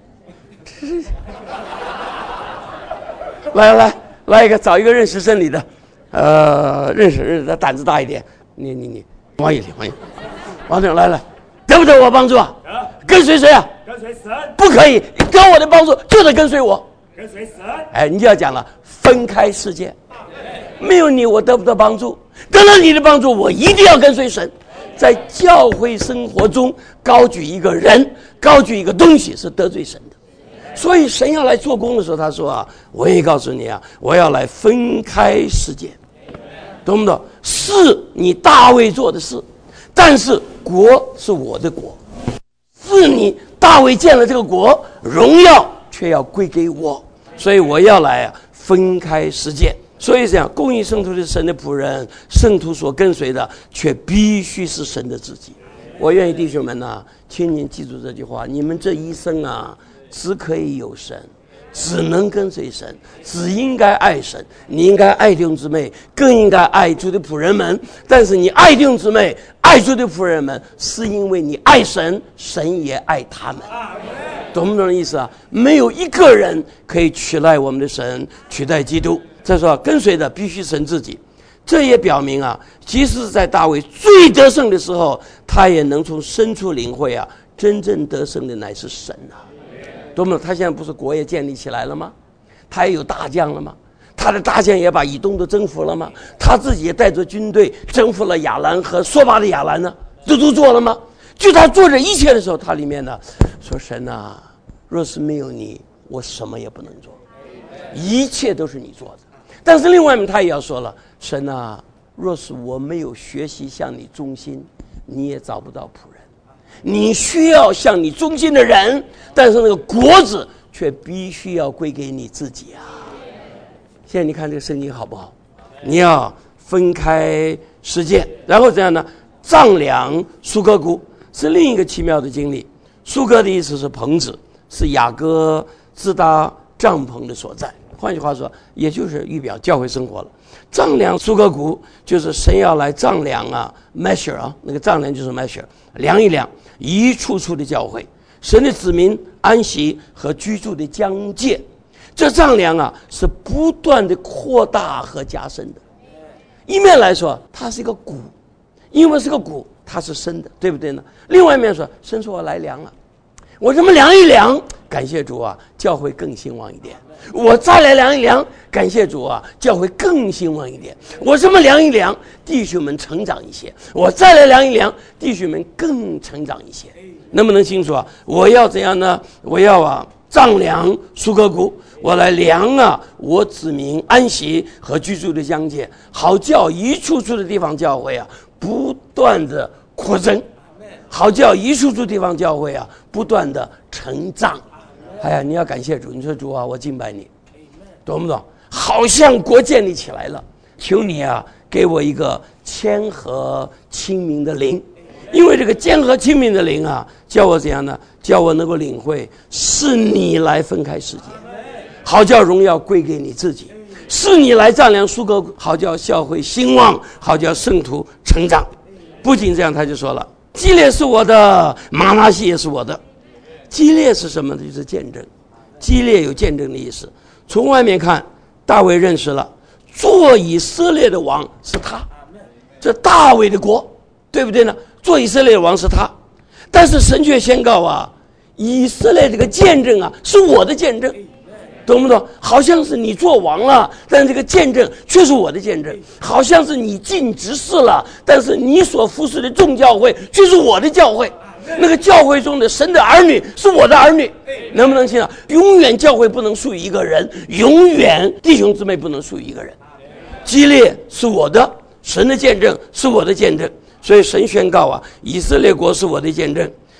来来来一个，找一个认识真理的，呃，认识认识的，胆子大一点。你你你，王一林，王一林，王总，来来，得不得我帮助啊？跟随谁啊？ 跟随神。 不可以，得我的帮助就得跟随我。 跟随神。 哎，你就要讲了，分开世界，没有你我得不得帮助？得了你的帮助，我一定要跟随神。在教会生活中高举一个人，高举一个东西是得罪神的。所以神要来做工的时候，他说啊，我也告诉你啊，我要来分开世界，懂不懂？是你大卫做的事，但是国是我的国，是你大卫建了这个国，荣耀却要归给我，所以我要来啊分开世界。所以这样，公义圣徒是神的仆人，圣徒所跟随的却必须是神的自己。我愿意弟兄们啊，请您记住这句话：你们这一生啊，只可以有神，只能跟随神，只应该爱神。你应该爱弟兄姊妹，更应该爱主的仆人们。但是你爱弟兄姊妹，爱主的仆人们，是因为你爱神，神也爱他们。懂不懂的意思啊？没有一个人可以取代我们的神，取代基督。再说跟随的必须神自己。这也表明啊，即使在大卫最得胜的时候，他也能从深处领会啊，真正得胜的乃是神啊。懂不懂？他现在不是国也建立起来了吗？他也有大将了吗？他的大将也把以东都征服了吗？他自己也带着军队征服了亚兰和索巴的亚兰呢，这都做了吗？就他做这一切的时候，他里面呢说：神啊，若是没有你，我什么也不能做，一切都是你做的。但是另外面他也要说了，神啊，若是我没有学习向你忠心，你也找不到仆人。你需要向你忠心的人，但是那个果子却必须要归给你自己啊。现在你看这个圣经好不好？你要分开世界，然后怎样呢？丈量苏格谷是另一个奇妙的经历。苏格的意思是棚子，是雅各自搭帐篷的所在。换句话说，也就是预表教会生活了。丈量苏格谷就是神要来丈量啊 measure 啊，那个丈量就是 measure， 量一量一处处的教会，神的子民安息和居住的疆界。这丈量啊是不断的扩大和加深的。一面来说它是一个谷，因为是个谷它是深的，对不对呢？另外一面说，神说我来量了，我这么量一量，感谢主啊，教会更兴旺一点。我再来量一量，感谢主啊，教会更兴旺一点。我这么量一量，弟兄们成长一些。我再来量一量，弟兄们更成长一些。能不能清楚啊？我要怎样呢？我要啊丈量苏格谷，我来量啊我子民安息和居住的疆界，好叫一处处的地方教会啊不断的扩增，好叫一处处地方教会啊不断的成长。哎呀，你要感谢主，你说主啊，我敬拜你，懂不懂？好像国建立起来了，求你啊，给我一个谦和亲民的灵，因为这个谦和亲民的灵啊，叫我怎样呢？叫我能够领会，是你来分开世界，好叫荣耀归给你自己；是你来丈量苏格，好叫教会兴旺，好叫圣徒成长。不仅这样，他就说了，基列是我的，马拿西也是我的。基列是什么呢？就是见证。基列有见证的意思。从外面看，大卫认识了做以色列的王是他，这大卫的国，对不对呢？做以色列的王是他，但是神却宣告啊，以色列这个见证啊是我的见证，懂不懂？好像是你做王了，但是这个见证却是我的见证；好像是你尽职事了，但是你所服侍的众教会却是我的教会。那个教会中的神的儿女是我的儿女，能不能听到？永远教会不能属于一个人，永远弟兄姊妹不能属于一个人。基列是我的，神的见证是我的见证，所以神宣告啊，以色列国是我的见证。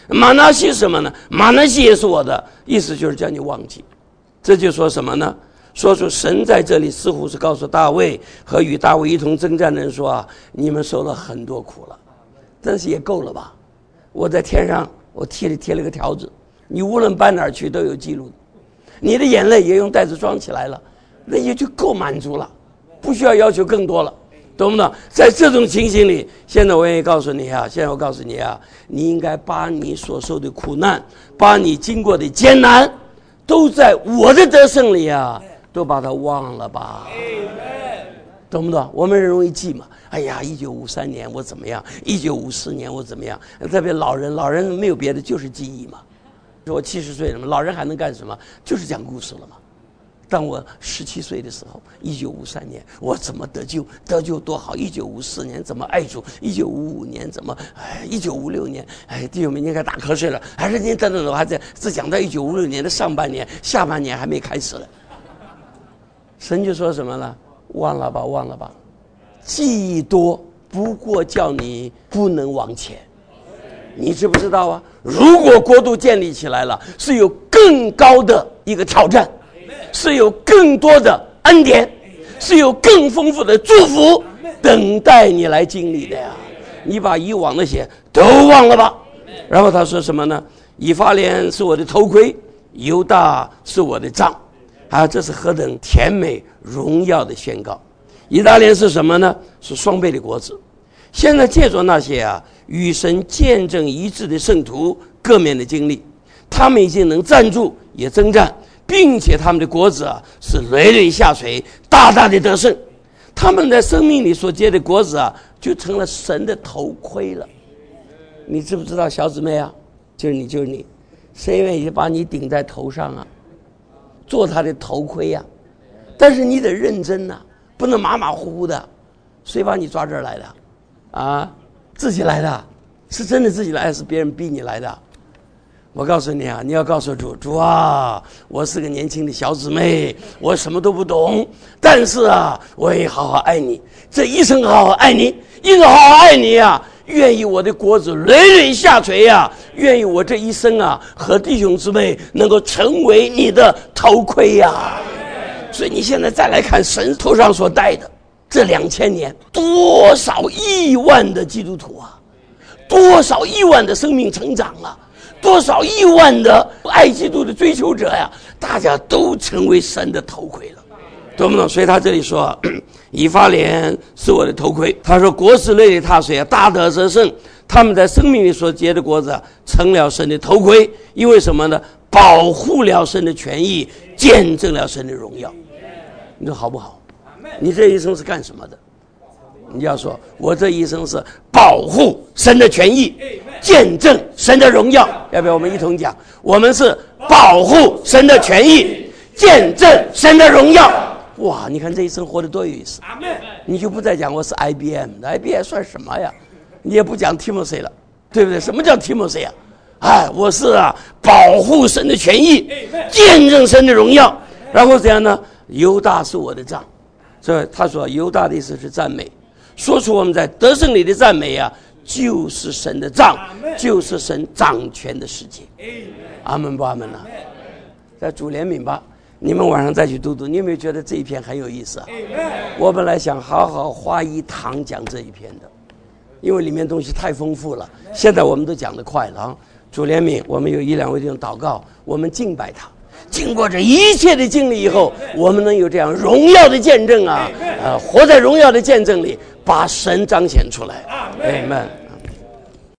马拿西是什么呢？马拿西也是我的，意思就是叫你忘记。这就说什么呢？说出神在这里似乎是告诉大卫和与大卫一同征战的人说啊，你们受了很多苦了，但是也够了吧？我在天上我贴了贴了个条子，你无论搬哪儿去都有记录，你的眼泪也用袋子装起来了，那也就够满足了，不需要要求更多了，懂不懂？在这种情形里，现在我愿意告诉你啊，现在我告诉你啊，你应该把你所受的苦难，把你经过的艰难，都在我的得胜里啊，都把它忘了吧，懂不懂？我们人容易记嘛，哎呀，一九五三年我怎么样，一九五四年我怎么样，特别老人，老人没有别的，就是记忆嘛。我七十岁了嘛，老人还能干什么？就是讲故事了嘛。当我十七岁的时候，一九五三年我怎么得救？得救多好！一九五四年怎么爱主？一九五五年怎么？哎，一九五六年，哎，弟兄们应该打瞌睡了，还是您等等，我还在只讲到一九五六年的上半年，下半年还没开始了。神就说什么呢？忘了吧，忘了吧，记忆多不过叫你不能往前。你知不知道啊？如果国度建立起来了，是有更高的一个挑战，是有更多的恩典，是有更丰富的祝福等待你来经历的呀。你把以往那些都忘了吧。然后他说什么呢？以法莲是我的头盔，犹大是我的杖啊，这是何等甜美荣耀的宣告。以法莲是什么呢？是双倍的果子。现在借着那些啊与神见证一致的圣徒各面的经历，他们已经能站住也征战，并且他们的果子啊是累累下垂，大大的得胜。他们在生命里所结的果子啊，就成了神的头盔了。你知不知道，小姊妹啊，就是你就是你，谁愿意把你顶在头上啊，做他的头盔啊？但是你得认真啊，不能马马虎虎的。谁把你抓这儿来的啊？自己来的，是真的自己来还是别人逼你来的？我告诉你啊，你要告诉主，主啊，我是个年轻的小姊妹，我什么都不懂，但是啊，我也好好爱你，这一生好好爱你，因为好好爱你啊，愿意我的果子累累下垂啊，愿意我这一生啊和弟兄姊妹能够成为你的头盔啊。所以你现在再来看神头上所戴的这两千年，多少亿万的基督徒啊，多少亿万的生命成长啊，多少亿万的爱基督的追求者呀，大家都成为神的头盔了，懂不懂？所以他这里说，以法莲是我的头盔。他说国是累累踏水啊，大得得胜。他们在生命里所结的果子啊，成了神的头盔。因为什么呢？保护了神的权益，见证了神的荣耀。你说好不好？你这一生是干什么的？你要说我这一生是保护神的权益，见证神的荣耀。要不要我们一同讲？我们是保护神的权益，见证神的荣耀。哇，你看这一生活得多有意思。你就不再讲我是 I B M 的 I B M 算什么呀？你也不讲 Timothy 了，对不对？什么叫 Timothy 啊？哎，我是啊保护神的权益，见证神的荣耀。然后怎样呢？犹大是我的杖。所以他说犹大的意思是赞美，说出我们在得胜里的赞美啊，就是神的杖，就是神掌权的世界。阿门不阿门啊？在主怜悯吧，你们晚上再去读读，你有没有觉得这一篇很有意思啊？我本来想好好花一堂讲这一篇的，因为里面东西太丰富了，现在我们都讲得快了啊。主怜悯，我们有一两位弟兄祷告，我们敬拜他。经过这一切的经历以后，我们能有这样荣耀的见证啊，呃，活在荣耀的见证里，把神彰显出来。阿们。